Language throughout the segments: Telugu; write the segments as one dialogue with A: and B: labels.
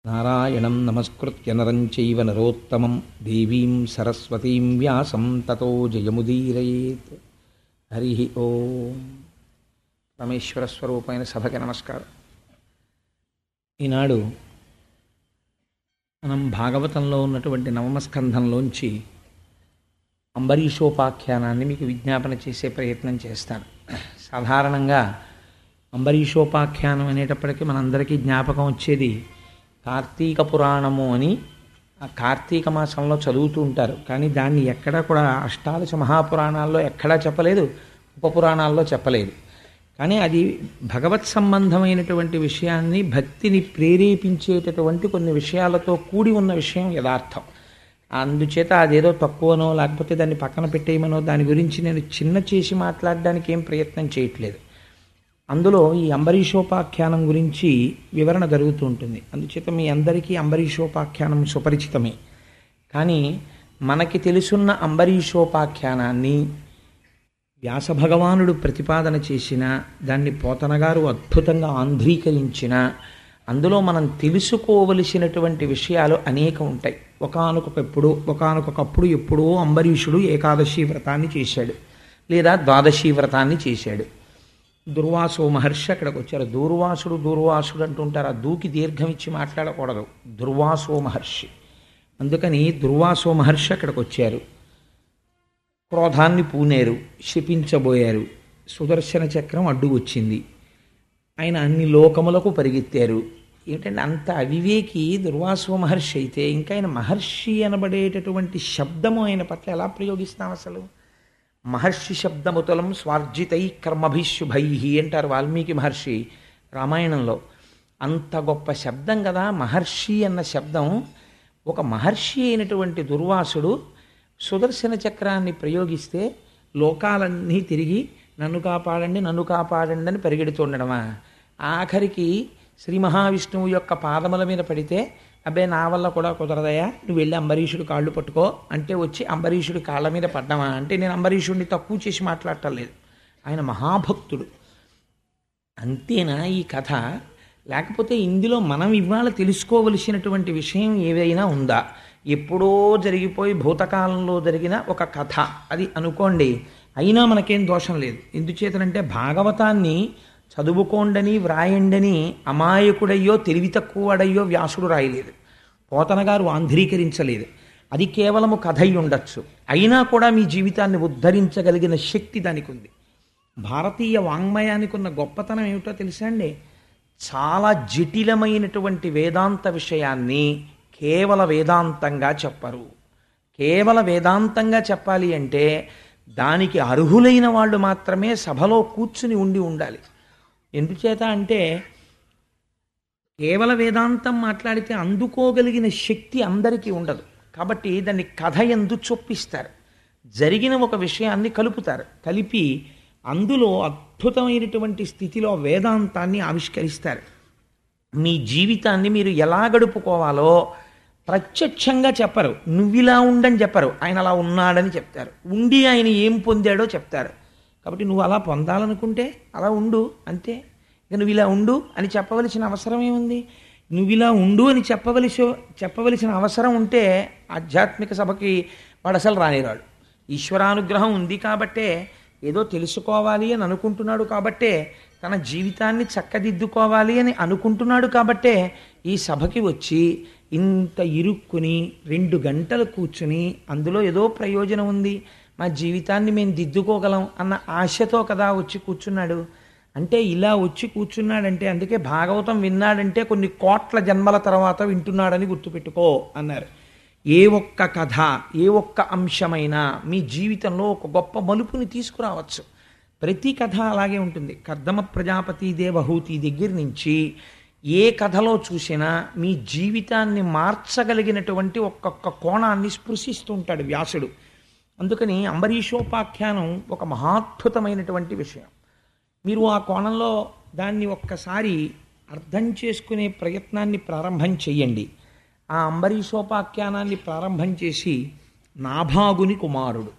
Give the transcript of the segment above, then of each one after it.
A: నారాయణం నమస్కృత్య నరం చైవ నరోత్తమం దేవీం సరస్వతీం వ్యాసం తతో జయముదీరయేత్. హరి ఓం. పరమేశ్వర స్వరూపమైన సభకి నమస్కారం. ఈనాడు మనం భాగవతంలో ఉన్నటువంటి నవమస్కంధంలోంచి అంబరీషోపాఖ్యానాన్ని మీకు విజ్ఞాపన చేసే ప్రయత్నం చేస్తాను. సాధారణంగా అంబరీషోపాఖ్యానం అనేటప్పటికీ మనందరికీ జ్ఞాపకం వచ్చేది కార్తీక పురాణము అని. ఆ కార్తీక మాసంలో చదువుతూ ఉంటారు, కానీ దాన్ని ఎక్కడా కూడా అష్టాదశ మహాపురాణాల్లో ఎక్కడా చెప్పలేదు, ఉపపురాణాల్లో చెప్పలేదు. కానీ అది భగవత్ సంబంధమైనటువంటి విషయాన్ని, భక్తిని ప్రేరేపించేటటువంటి కొన్ని విషయాలతో కూడి ఉన్న విషయం యథార్థం. అందుచేత అదేదో తక్కువనో లేకపోతే దాన్ని పక్కన పెట్టేయమనో దాని గురించి నేను చిన్న చేసి మాట్లాడడానికి ఏం ప్రయత్నం చేయట్లేదు. అందులో ఈ అంబరీషోపాఖ్యానం గురించి వివరణ జరుగుతూ ఉంటుంది. అందుచేత మీ అందరికీ అంబరీషోపాఖ్యానం సుపరిచితమే. కానీ మనకి తెలుసున్న అంబరీషోపాఖ్యానాన్ని వ్యాసభగవానుడు ప్రతిపాదన చేసిన, దాన్ని పోతనగారు అద్భుతంగా ఆంధ్రీకరించిన, అందులో మనం తెలుసుకోవలసినటువంటి విషయాలు అనేకం ఉంటాయి. ఒకానొకప్పుడు ఎప్పుడో అంబరీషుడు ఏకాదశి వ్రతాన్ని చేశాడు, లేదా ద్వాదశి వ్రతాన్ని చేశాడు. దుర్వాసో మహర్షి అక్కడికి వచ్చారు. దూర్వాసుడు అంటుంటారు. ఆ దూకి దీర్ఘం ఇచ్చి మాట్లాడకూడదు. దుర్వాసో మహర్షి. అందుకని దుర్వాసో మహర్షి అక్కడికి వచ్చారు. క్రోధాన్ని పూనేరు, శపించబోయారు. సుదర్శన చక్రం అడ్డు వచ్చింది. ఆయన అన్ని లోకములకు పరిగెత్తారు. ఏమిటంటే అంత అవివేకి దుర్వాసో మహర్షి అయితే ఇంకా ఆయన మహర్షి అనబడేటటువంటి శబ్దము ఆయన పట్ల ఎలా ప్రయోగిస్తాం అసలు? మహర్షి శబ్దముతలం స్వార్జితై కర్మభిశుభై అంటారు వాల్మీకి మహర్షి రామాయణంలో. అంత గొప్ప శబ్దం కదా మహర్షి అన్న శబ్దం. ఒక మహర్షి అయినటువంటి దుర్వాసుడు సుదర్శన చక్రాన్ని ప్రయోగిస్తే లోకాలన్నీ తిరిగి నన్ను కాపాడండి అని పరిగెడుతుండడమా? ఆఖరికి శ్రీ మహావిష్ణువు యొక్క పాదముల మీద పడితే అబ్బే నా వల్ల కూడా కుదరదయా, నువ్వు వెళ్ళి అంబరీషుడు కాళ్ళు పట్టుకో అంటే వచ్చి అంబరీషుడి కాళ్ళ మీద పడ్డామా? అంటే నేను అంబరీషుడిని తక్కువ చేసి మాట్లాడటం లేదు, ఆయన మహాభక్తుడు. అంతేనా ఈ కథ? లేకపోతే ఇందులో మనం ఇవాళ తెలుసుకోవలసినటువంటి విషయం ఏదైనా ఉందా? ఎప్పుడో జరిగిపోయి భూతకాలంలో జరిగిన ఒక కథ అది అనుకోండి, అయినా మనకేం దోషం లేదు. ఎందుచేతనంటే భాగవతాన్ని చదువుకోండని వ్రాయండని అమాయకుడయ్యో తెలివి తక్కువడయ్యో వ్యాసుడు రాయలేదు, పోతనగారు ఆంధ్రీకరించలేదు. అది కేవలము కథ అయి ఉండొచ్చు, అయినా కూడా మీ జీవితాన్ని ఉద్ధరించగలిగిన శక్తి దానికి ఉంది. భారతీయ వాంగ్మయానికి ఉన్న గొప్పతనం ఏమిటో తెలుసా అండి? చాలా జటిలమైనటువంటి వేదాంత విషయాన్ని కేవల వేదాంతంగా చెప్పరు. కేవల వేదాంతంగా చెప్పాలి అంటే దానికి అర్హులైన వాళ్ళు మాత్రమే సభలో కూర్చుని ఉండాలి. ఎందుచేత అంటే కేవల వేదాంతం మాట్లాడితే అందుకోగలిగిన శక్తి అందరికీ ఉండదు. కాబట్టి దాన్ని కథ యందు చొప్పిస్తారు, జరిగిన ఒక విషయాన్ని కలుపుతారు, కలిపి అందులో అద్భుతమైనటువంటి స్థితిలో వేదాంతాన్ని ఆవిష్కరిస్తారు. మీ జీవితాన్ని మీరు ఎలా గడుపుకోవాలో ప్రత్యక్షంగా చెప్పరు, నువ్విలా ఉండని చెప్పరు, ఆయన అలా ఉన్నాడని చెప్తారు. ఉండి ఆయన ఏం పొందాడో చెప్తారు. కాబట్టి నువ్వు అలా పొందాలనుకుంటే అలా ఉండు అంతే. ఇక నువ్వు ఇలా ఉండు అని చెప్పవలసిన అవసరం ఏముంది? నువ్వు ఇలా ఉండు అని చెప్పవలసిన అవసరం ఉంటే ఆధ్యాత్మిక సభకి వాడు అసలు రానిరాడు. ఈశ్వరానుగ్రహం ఉంది కాబట్టే, ఏదో తెలుసుకోవాలి అని అనుకుంటున్నాడు కాబట్టే, తన జీవితాన్ని చక్కదిద్దుకోవాలి అని అనుకుంటున్నాడు కాబట్టే ఈ సభకి వచ్చి ఇంత ఇరుక్కుని 2 గంటలు కూర్చుని అందులో ఏదో ప్రయోజనం ఉంది, మా జీవితాన్ని మేము దిద్దుకోగలం అన్న ఆశతో కదా వచ్చి కూర్చున్నాడు. అంటే ఇలా వచ్చి కూర్చున్నాడంటే, అందుకే భాగవతం విన్నాడంటే కొన్ని కోట్ల జన్మల తర్వాత వింటున్నాడని గుర్తుపెట్టుకో అన్నారు. ఏ ఒక్క కథ, ఏ ఒక్క అంశమైనా మీ జీవితంలో ఒక గొప్ప మలుపుని తీసుకురావచ్చు. ప్రతి కథ అలాగే ఉంటుంది. కర్దమ ప్రజాపతి దేవహూతి దగ్గర నుంచి ఏ కథలో చూసినా మీ జీవితాన్ని మార్చగలిగినటువంటి ఒక్కొక్క కోణాన్ని స్పృశిస్తూ ఉంటాడు వ్యాసుడు. అందుకని అంబరీషోపాఖ్యానం ఒక మహాద్భుతమైనటువంటి విషయం. మీరు ఆ కోణంలో దాన్ని ఒక్కసారి అర్థం చేసుకునే ప్రయత్నాన్ని ప్రారంభం చెయ్యండి. ఆ అంబరీషోపాఖ్యానాన్ని ప్రారంభం చేసి నాభాగుని కుమారుడు,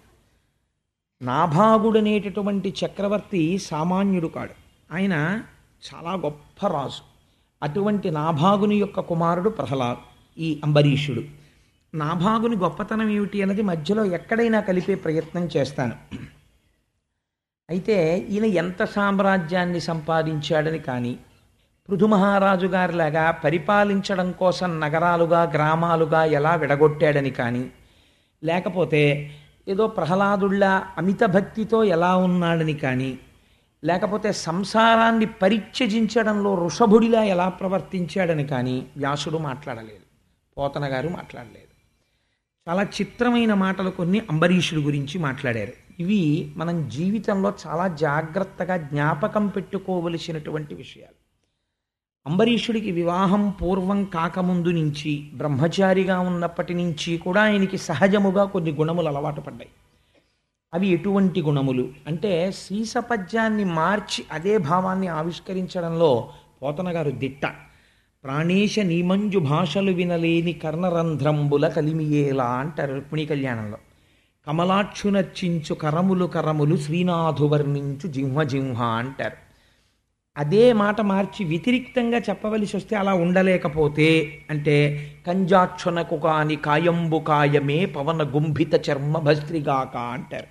A: నాభాగుడనేటటువంటి చక్రవర్తి సామాన్యుడు కాడు. ఆయన చాలా గొప్ప రాజు. అటువంటి నాభాగుని యొక్క కుమారుడు ఈ అంబరీషుడు. నాభాగుని గొప్పతనం ఏమిటి అన్నది మధ్యలో ఎక్కడైనా కలిపే ప్రయత్నం చేస్తాను. అయితే ఈయన ఎంత సామ్రాజ్యాన్ని సంపాదించాడని కానీ, పృథు మహారాజు గారిలాగా పరిపాలించడం కోసం నగరాలుగా గ్రామాలుగా ఎలా విడగొట్టాడని కానీ, లేకపోతే ఏదో ప్రహ్లాదుల్లా అమిత భక్తితో ఎలా ఉన్నాడని కానీ, లేకపోతే సంసారాన్ని పరిత్యజించడంలో వృషభుడిలా ఎలా ప్రవర్తించాడని కానీ వ్యాసుడు మాట్లాడలేదు, పోతన గారు మాట్లాడలేదు. చాలా చిత్రమైన మాటలు కొన్ని అంబరీషుడి గురించి మాట్లాడారు. ఇవి మనం జీవితంలో చాలా జాగ్రత్తగా జ్ఞాపకం పెట్టుకోవలసినటువంటి విషయాలు. అంబరీషుడికి వివాహం పూర్వం కాకముందు నుంచి, బ్రహ్మచారిగా ఉన్నప్పటి నుంచి కూడా ఆయనకి సహజముగా కొన్ని గుణములు అలవాటు పడ్డాయి. అవి ఎటువంటి గుణములు అంటే, సీసపద్యాన్ని మార్చి అదే భావాన్ని ఆవిష్కరించడంలో పోతన గారు దిట్ట. ప్రాణేశ నీమంజు భాషలు వినలేని కర్ణరంధ్రంబుల కలిమియేలా అంటారు రుక్మిణీ కళ్యాణంలో. కమలాక్షునర్చించు కరములు కరములు శ్రీనాథు వర్ణించు జింహ జింహ అంటారు. అదే మాట మార్చి వ్యతిరిక్తంగా చెప్పవలసి వస్తే అలా ఉండలేకపోతే అంటే, కంజాక్షునకు కాని కాయంబు కాయమే పవన గుంభిత చర్మ భస్త్రిగాక అంటారు.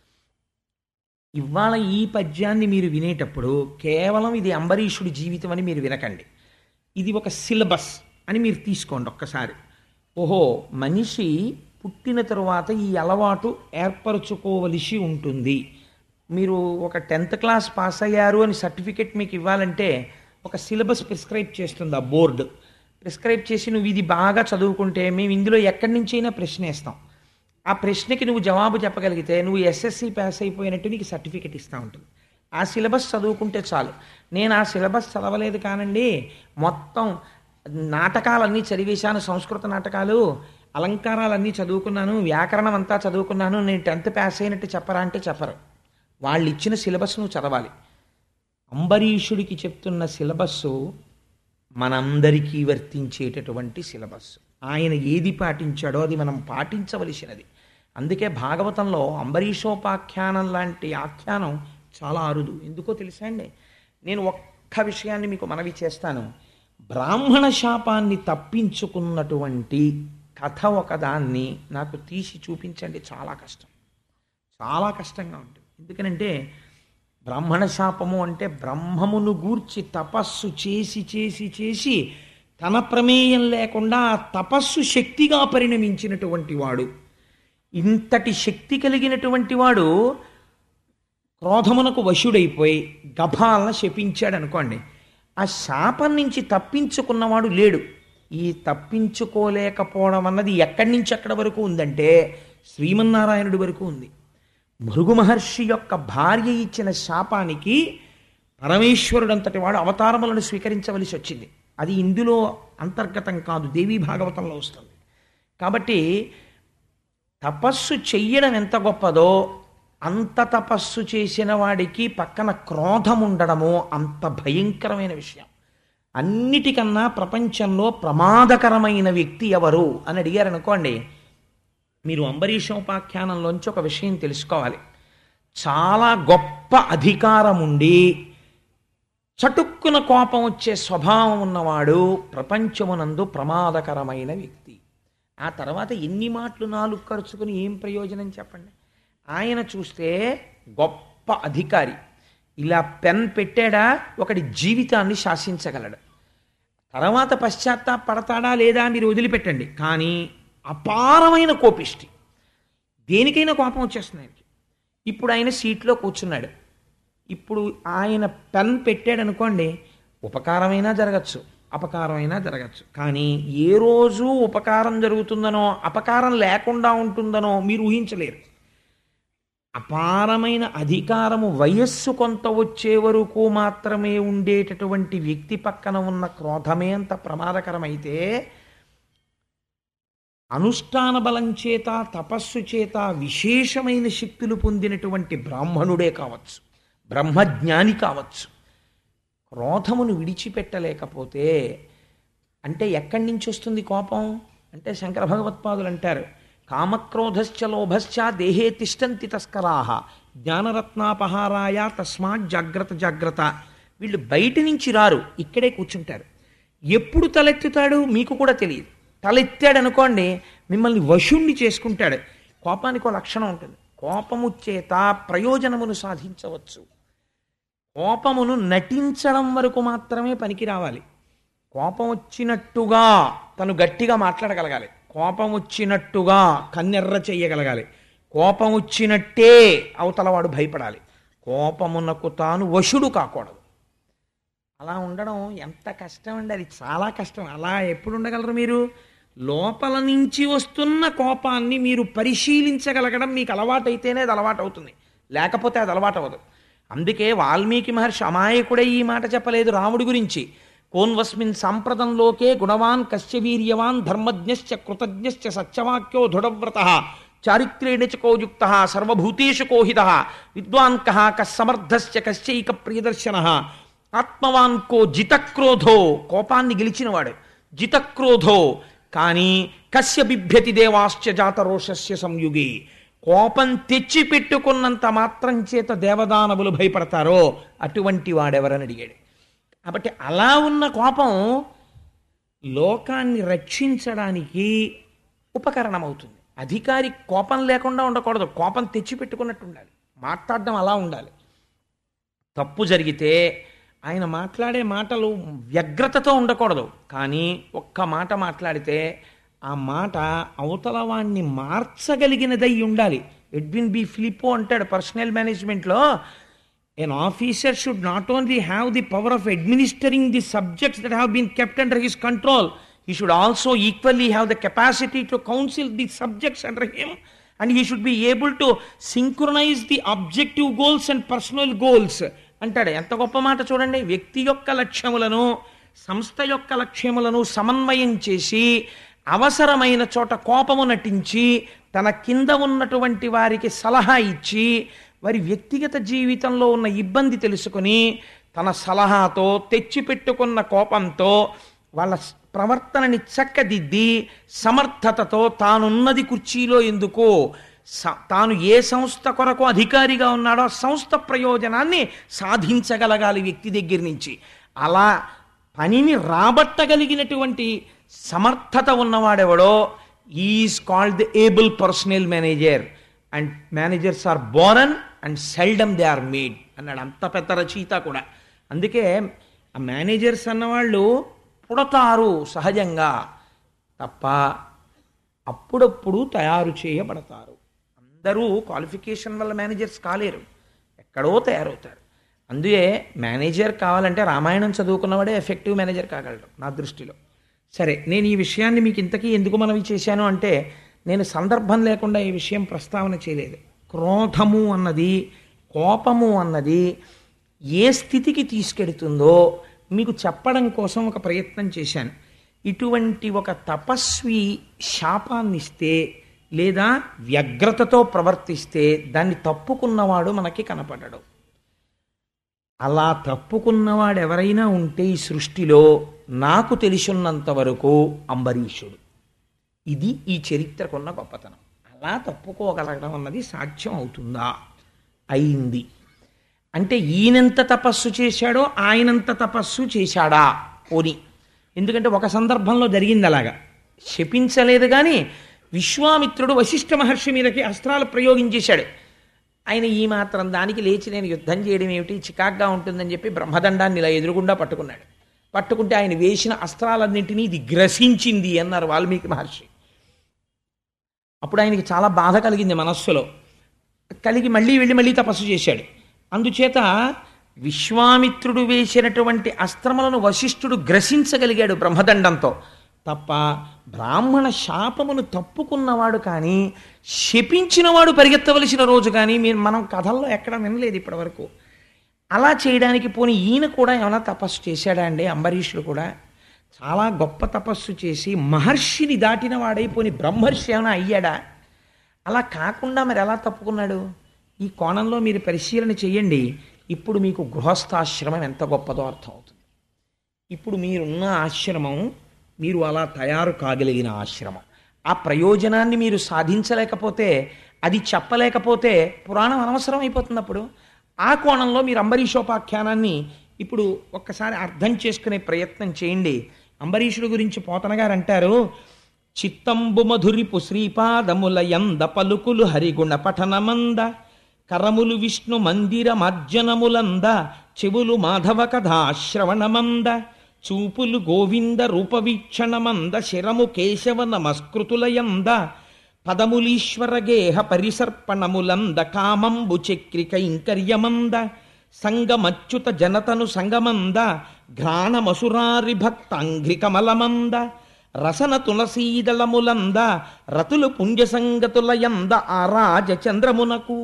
A: ఇవాళ ఈ పద్యాన్ని మీరు వినేటప్పుడు కేవలం ఇది అంబరీషుడి జీవితం అని మీరు వినకండి. ఇది ఒక సిలబస్ అని మీరు తీసుకోండి ఒక్కసారి. ఓహో, మనిషి పుట్టిన తరువాత ఈ అలవాటు ఏర్పరచుకోవలసి ఉంటుంది. మీరు ఒక 10th క్లాస్ పాస్ అయ్యారు అని సర్టిఫికెట్ మీకు ఇవ్వాలంటే ఒక సిలబస్ ప్రిస్క్రైబ్ చేస్తుంది ఆ బోర్డు. ప్రిస్క్రైబ్ చేసి నువ్వు ఇది బాగా చదువుకుంటే మేము ఇందులో ఎక్కడి నుంచైనా ప్రశ్న వేస్తాం. ఆ ప్రశ్నకి నువ్వు జవాబు చెప్పగలిగితే నువ్వు ఎస్ఎస్సి పాస్ అయిపోయినట్టు నీకు సర్టిఫికెట్ ఇస్తూ ఉంటుంది. ఆ సిలబస్ చదువుకుంటే చాలు. నేను ఆ సిలబస్ చదవలేదు కానండి, మొత్తం నాటకాలన్నీ చదివేశాను, సంస్కృత నాటకాలు, అలంకారాలన్నీ చదువుకున్నాను, వ్యాకరణం అంతా చదువుకున్నాను, నేను 10th పాస్ అయినట్టు చెప్పరా అంటే చెప్పరు. వాళ్ళు ఇచ్చిన సిలబస్ నువ్వు చదవాలి. అంబరీషుడికి చెప్తున్న సిలబస్సు మనందరికీ వర్తించేటటువంటి సిలబస్. ఆయన ఏది పాటించాడో అది మనం పాటించవలసినది. అందుకే భాగవతంలో అంబరీషోపాఖ్యానం లాంటి ఆఖ్యానం చాలా అరుదు. ఎందుకో తెలుసా అండి? నేను ఒక్క విషయాన్ని మీకు మనవి చేస్తాను. బ్రాహ్మణ శాపాన్ని తప్పించుకున్నటువంటి కథ ఒకదాన్ని నాకు తీసి చూపించండి. చాలా కష్టం, చాలా కష్టంగా ఉంటుంది. ఎందుకనంటే బ్రాహ్మణ శాపము అంటే బ్రహ్మమును గూర్చి తపస్సు చేసి చేసి చేసి తన ప్రమేయం లేకుండా ఆ తపస్సు శక్తిగా పరిణమించినటువంటి వాడు, ఇంతటి శక్తి కలిగినటువంటి వాడు క్రోధమునకు వశుడైపోయి గభాలన శపించాడు అనుకోండి. ఆ శాపం నుంచి తప్పించుకున్నవాడు లేడు. ఈ తప్పించుకోలేకపోవడం అన్నది ఎక్కడి నుంచి ఎక్కడి వరకు ఉందంటే శ్రీమన్నారాయణుడి వరకు ఉంది. భృగు మహర్షి యొక్క భార్య ఇచ్చిన శాపానికి పరమేశ్వరుడంతటి వాడు అవతారములను స్వీకరించవలసి వచ్చింది. అది ఇందులో అంతర్గతం కాదు, దేవీ భాగవతంలో వస్తుంది. కాబట్టి తపస్సు చెయ్యడం ఎంత గొప్పదో అంత తపస్సు చేసిన వాడికి పక్కన క్రోధం ఉండడమో అంత భయంకరమైన విషయం. అన్నిటికన్నా ప్రపంచంలో ప్రమాదకరమైన వ్యక్తి ఎవరు అని అడిగారనుకోండి, మీరు అంబరీషోపాఖ్యానంలోంచి ఒక విషయం తెలుసుకోవాలి. చాలా గొప్ప అధికారం ఉండి చటుక్కున కోపం వచ్చే స్వభావం ఉన్నవాడు ప్రపంచమునందు ప్రమాదకరమైన వ్యక్తి. ఆ తర్వాత ఎన్ని మాటలు 4 ఖర్చుకుని ఏం ప్రయోజనం చెప్పండి? ఆయన చూస్తే గొప్ప అధికారి, ఇలా పెన్ పెట్టాడా ఒకటి జీవితాన్ని శాసించగలడు. తర్వాత పశ్చాత్తాపడతాడా లేదా మీరు వదిలిపెట్టండి, కానీ అపారమైన కోపిష్టి, దేనికైనా కోపం వచ్చేస్తుంది ఆయనకి. ఇప్పుడు ఆయన సీట్లో కూర్చున్నాడు, ఇప్పుడు ఆయన పెన్ పెట్టాడు అనుకోండి, ఉపకారమైనా జరగచ్చు అపకారమైనా జరగచ్చు. కానీ ఏ రోజు ఉపకారం జరుగుతుందనో అపకారం లేకుండా ఉంటుందనో మీరు ఊహించలేరు. అపారమైన అధికారము వయస్సు కొంత వచ్చే వరకు మాత్రమే ఉండేటటువంటి వ్యక్తి పక్కన ఉన్న క్రోధమే అంత ప్రమాదకరమైతే, అనుష్ఠాన బలం చేత తపస్సు చేత విశేషమైన శక్తులు పొందినటువంటి బ్రాహ్మణుడే కావచ్చు, బ్రహ్మజ్ఞాని కావచ్చు, క్రోధమును విడిచిపెట్టలేకపోతే అంటే ఎక్కడి నుంచి వస్తుంది కోపం అంటే శంకర భగవత్పాదులు అంటారు, కామక్రోధశ్చ లోభశ్చ దేహే తిష్టంతి తస్కరాహ జ్ఞానరత్నాపహారాయ తస్మాత్ జాగ్రత్త జాగ్రత్త. వీళ్ళు బయట నుంచి రారు, ఇక్కడే కూర్చుంటారు. ఎప్పుడు తలెత్తుతాడు మీకు కూడా తెలియదు. తలెత్తాడు అనుకోండి, మిమ్మల్ని వశుణ్ణి చేసుకుంటాడు. కోపానికి ఒక లక్షణం ఉంటుంది. కోపము చేత ప్రయోజనమును సాధించవచ్చు. కోపమును నటించడం వరకు మాత్రమే పనికి రావాలి. కోపం వచ్చినట్టుగా తను గట్టిగా మాట్లాడగలగాలి. కోపం వచ్చినట్టుగా కన్నెర్ర చెయ్యగలగాలి. కోపం వచ్చినట్టే అవతలవాడు భయపడాలి. కోపమునకు తాను వశుడు కాకూడదు. అలా ఉండడం ఎంత కష్టం అండి, అది చాలా కష్టం. అలా ఎప్పుడు ఉండగలరు మీరు? లోపల నుంచి వస్తున్న కోపాన్ని మీరు పరిశీలించగలగడం మీకు అలవాటైతేనే అది అలవాటు అవుతుంది, లేకపోతే అది అలవాటు అవ్వదు. అందుకే వాల్మీకి మహర్షి అమాయకుడే ఈ మాట చెప్పలేదు రాముడి గురించి. కోన్వస్మిన్ సాంప్రదంలోకే గుణవాన్ కశ్య వీర్యవాన్ ధర్మజ్ఞశ్చ కృతజ్ఞశ్చ సత్యవాక్యో దృఢవ్రతః చారిత్రేణ చ కోయుక్త సర్వభూతేషు కోహిత విద్వాన్ కః కస్సమర్థశ్చ కశ్చైక ప్రియదర్శనః ఆత్మవాన్ కో జితక్రోధో, కోపాన్ని గెలిచినవాడు. జితక్రోధో కానీ కస్య బిభ్యతి దేవాశ్చ జాతరోషస్య సంయుగి, కోపం తెచ్చి పెట్టుకున్నంత మాత్రం చేత దేవదానవులు భయపడతారో అటువంటి వాడెవరని అడిగాడు. కాబట్టి అలా ఉన్న కోపం లోకాన్ని రక్షించడానికి ఉపకరణం అవుతుంది. అధికారి కోపం లేకుండా ఉండకూడదు, కోపం తెచ్చిపెట్టుకున్నట్టు ఉండాలి. మాట్లాడడం అలా ఉండాలి. తప్పు జరిగితే ఆయన మాట్లాడే మాటలు వ్యగ్రతతో ఉండకూడదు, కానీ ఒక్క మాట మాట్లాడితే ఆ మాట అవతల వాణ్ణి మార్చగలిగినదై ఉండాలి. ఎడ్విన్ బి ఫిలిపో అంటాడు పర్సనల్ మేనేజ్మెంట్లో, an officer should not only have the power of administering the subjects that have been kept under his control, he should also equally have the capacity to counsel the subjects under him, and he should be able to synchronize the objective goals and personal goals అంటాడు. ఎంత గొప్ప మాట చూడండి. వ్యక్తి యొక్క లక్ష్యములను సంస్థ యొక్క లక్ష్యములను సమన్వయం చేసి అవసరమైన చోట కోపము నటించి తన కింద ఉన్నటువంటి వారికి సలహా ఇచ్చి వారి వ్యక్తిగత జీవితంలో ఉన్న ఇబ్బంది తెలుసుకుని తన సలహాతో తెచ్చిపెట్టుకున్న కోపంతో వాళ్ళ ప్రవర్తనని చక్కదిద్ది సమర్థతతో తానున్నది కుర్చీలో ఎందుకో తాను ఏ సంస్థ కొరకు అధికారిగా ఉన్నాడో సంస్థ ప్రయోజనాన్ని సాధించగలగాలి వ్యక్తి దగ్గర నుంచి. అలా పనిని రాబట్టగలిగినటువంటి సమర్థత ఉన్నవాడెవడో is called the able personal manager. And managers are born and seldom they are made అన్నాడు అంత పెద్ద రచయిత కూడా. అందుకే ఆ మేనేజర్స్ అన్నవాళ్ళు పుడతారు సహజంగా, తప్ప అప్పుడప్పుడు తయారు చేయబడతారు. అందరూ క్వాలిఫికేషన్ వల్ల మేనేజర్స్ కాలేరు, ఎక్కడో తయారవుతారు. అందుకే మేనేజర్ కావాలంటే రామాయణం చదువుకున్నవాడే ఎఫెక్టివ్ మేనేజర్ కాగలడు నా దృష్టిలో. సరే, నేను ఈ విషయాన్ని మీకు ఇంతకీ ఎందుకు మనవి చేశాను అంటే, నేను సందర్భం లేకుండా ఈ విషయం ప్రస్తావన చేయలేదు. క్రోధము అన్నది, కోపము అన్నది ఏ స్థితికి తీసుకెడుతుందో మీకు చెప్పడం కోసం ఒక ప్రయత్నం చేశాను. ఇటువంటి ఒక తపస్వి శాపాన్నిస్తే లేదా వ్యగ్రతతో ప్రవర్తిస్తే దాన్ని తప్పుకున్నవాడు మనకి కనపడడు. అలా తప్పుకున్నవాడు ఎవరైనా ఉంటే ఈ సృష్టిలో నాకు తెలిసినంత వరకు అంబరీషుడు. ఇది ఈ చరిత్రకున్న గొప్పతనం. అలా తప్పుకోగలగడం అన్నది సాధ్యం అవుతుందా? అయింది. అంటే ఈయనంత తపస్సు చేశాడో ఆయనంత తపస్సు చేశాడా పోని. ఎందుకంటే ఒక సందర్భంలో జరిగింది అలాగా. శపించలేదు కానీ విశ్వామిత్రుడు వశిష్ఠ మహర్షి మీదకి అస్త్రాలు ప్రయోగించేశాడు. ఆయన ఈ మాత్రం దానికి లేచి నేను యుద్ధం చేయడం ఏమిటి, చికాగ్గా ఉంటుందని చెప్పి బ్రహ్మదండాన్ని ఇలా ఎదురుగుండా పట్టుకున్నాడు. పట్టుకుంటే ఆయన వేసిన అస్త్రాలన్నింటినీ ఇది గ్రసించింది అన్నారు వాల్మీకి మహర్షి. అప్పుడు ఆయనకి చాలా బాధ కలిగింది మనస్సులో. కలిగి మళ్ళీ తపస్సు చేశాడు. అందుచేత విశ్వామిత్రుడు వేసినటువంటి అస్త్రములను వశిష్ఠుడు గ్రసించగలిగాడు బ్రహ్మదండంతో. తప్ప బ్రాహ్మణ శాపమును తప్పుకున్నవాడు కానీ శపించినవాడు పరిగెత్తవలసిన రోజు కానీ మనం కథల్లో ఎక్కడ వినలేదు ఇప్పటి వరకు. అలా చేయడానికి పోనీ ఈయన కూడా ఏమైనా తపస్సు చేశాడా అండి? అంబరీషుడు కూడా చాలా గొప్ప తపస్సు చేసి మహర్షిని దాటిన వాడైపోయి బ్రహ్మర్షి ఏమైనా అయ్యాడా? అలా కాకుండా మరి ఎలా తప్పుకున్నాడు? ఈ కోణంలో మీరు పరిశీలన చేయండి. ఇప్పుడు మీకు గృహస్థాశ్రమం ఎంత గొప్పదో అర్థమవుతుంది. ఇప్పుడు మీరున్న ఆశ్రమం, మీరు అలా తయారు కాగలిగిన ఆశ్రమం, ఆ ప్రయోజనాన్ని మీరు సాధించలేకపోతే, అది చెప్పలేకపోతే పురాణం అనవసరం అయిపోతుంది. అప్పుడు ఆ కోణంలో మీరు అంబరీషోపాఖ్యానాన్ని ఇప్పుడు ఒక్కసారి అర్థం చేసుకునే ప్రయత్నం చేయండి. అంబరీషుడు గురించి పోతన గారు అంటారు, చిత్తంబు మధురిపు శ్రీపాదముల యంద పలుకులు హరిగుణ పఠనమంద, కరములు విష్ణు మందిర మార్జనములంద, చెవులు మాధవ కథా శ్రవణమంద, చూపులు గోవింద రూపవీక్షణమంద, శిరము కేశవ నమస్కృతులయంద, పదములీశ్వర గేహ పరిసర్పణములంద, కామంబు చక్రి కైంకర్యమంద, సంగమచ్యుత జనతను సంగమంద, ఘ్రాణమసురారి భక్తాంఘ్రికమలమంద, రసన తులసీదళములంద, రతులు పుణ్యసంగతులయంద ఆరాజ చంద్రమునకు.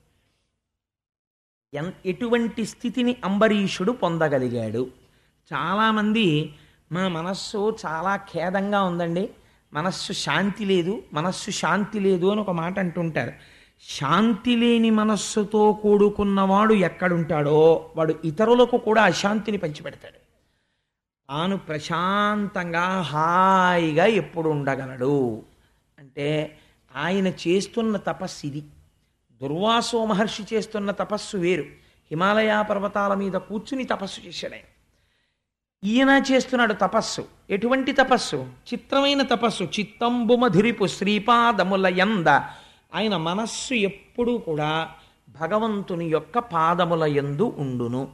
A: ఎటువంటి స్థితిని అంబరీషుడు పొందగలిగాడు? చాలామంది మా మనస్సు చాలా ఖేదంగా ఉందండి, మనస్సు శాంతి లేదు, మనస్సు శాంతి లేదు అని ఒక మాట అంటుంటారు. శాంతి లేని మనస్సుతో కూడుకున్నవాడు ఎక్కడుంటాడో వాడు ఇతరులకు కూడా అశాంతిని పంచిపెడతాడు. తాను ప్రశాంతంగా హాయిగా ఎప్పుడు ఉండగలడు అంటే ఆయన చేస్తున్న తపస్సు ఇది. దుర్వాసో మహర్షి చేస్తున్న తపస్సు వేరు. హిమాలయ పర్వతాల మీద కూర్చుని తపస్సు చేశాడు ఆయన. ఈయన చేస్తున్నాడు తపస్సు. ఎటువంటి తపస్సు? చిత్రమైన తపస్సు. చిత్తంబు మధురిపు శ్రీపాదముల యంద. ఆయన మనస్సు ఎప్పుడూ కూడా భగవంతుని యొక్క పాదముల యందు ఉండును.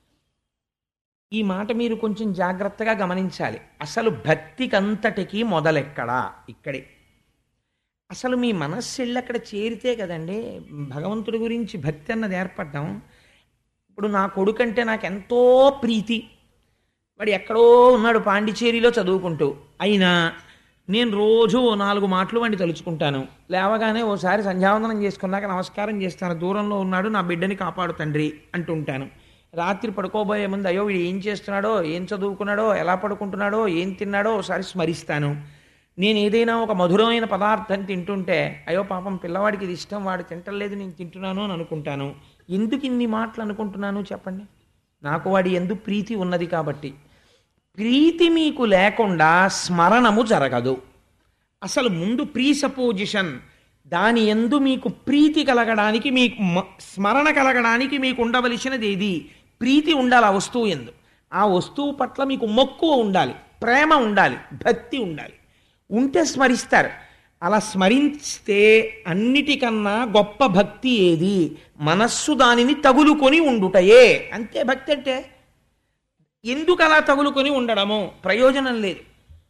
A: ఈ మాట మీరు కొంచెం జాగ్రత్తగా గమనించాలి. అసలు భక్తికంతటికీ మొదలెక్కడా? ఇక్కడే. అసలు మీ మనస్సు వెళ్ళి అక్కడ చేరితే కదండి భగవంతుడి గురించి భక్తి అన్నది ఏర్పడ్డాం. ఇప్పుడు నా కొడుకంటే నాకు ఎంతో ప్రీతి, వాడు ఎక్కడో ఉన్నాడు పాండిచేరిలో చదువుకుంటూ, అయినా నేను రోజు 4 మాటలు వాడిని తలుచుకుంటాను. లేవగానే ఓసారి సంధ్యావందనం చేసుకున్నాక నమస్కారం చేస్తాను, దూరంలో ఉన్నాడు నా బిడ్డని కాపాడు తండ్రి అంటుంటాను. రాత్రి పడుకోబోయే ముందు అయ్యో వీడు ఏం చేస్తున్నాడో, ఏం చదువుకున్నాడో, ఎలా పడుకుంటున్నాడో, ఏం తిన్నాడో ఒకసారి స్మరిస్తాను. నేను ఏదైనా ఒక మధురమైన పదార్థం తింటుంటే అయ్యో పాపం పిల్లవాడికి ఇది ఇష్టం, వాడు తింటలేదు, నేను తింటున్నాను అని అనుకుంటాను. ఎందుకు ఇన్ని మాటలు అనుకుంటున్నాను చెప్పండి? నాకు వాడి యందు ప్రీతి ఉన్నది కాబట్టి. ప్రీతి మీకు లేకుండా స్మరణము జరగదు. అసలు ముందు ప్రీసపోజిషన్, దాని యందు మీకు ప్రీతి కలగడానికి, మీకు స్మరణ కలగడానికి మీకు ఉండవలసినది ఏది? ప్రీతి ఉండాలి ఆ వస్తువు యందు. ఆ వస్తువు పట్ల మీకు మక్కువ ఉండాలి, ప్రేమ ఉండాలి, భక్తి ఉండాలి. ఉంటే స్మరిస్తారు. అలా స్మరిస్తే అన్నిటికన్నా గొప్ప భక్తి ఏది? మనస్సు దానిని తగులుకొని ఉండుటయే. అంతే భక్తి అంటే. ఎందుకు అలా తగులుకొని ఉండడము? ప్రయోజనం లేదు.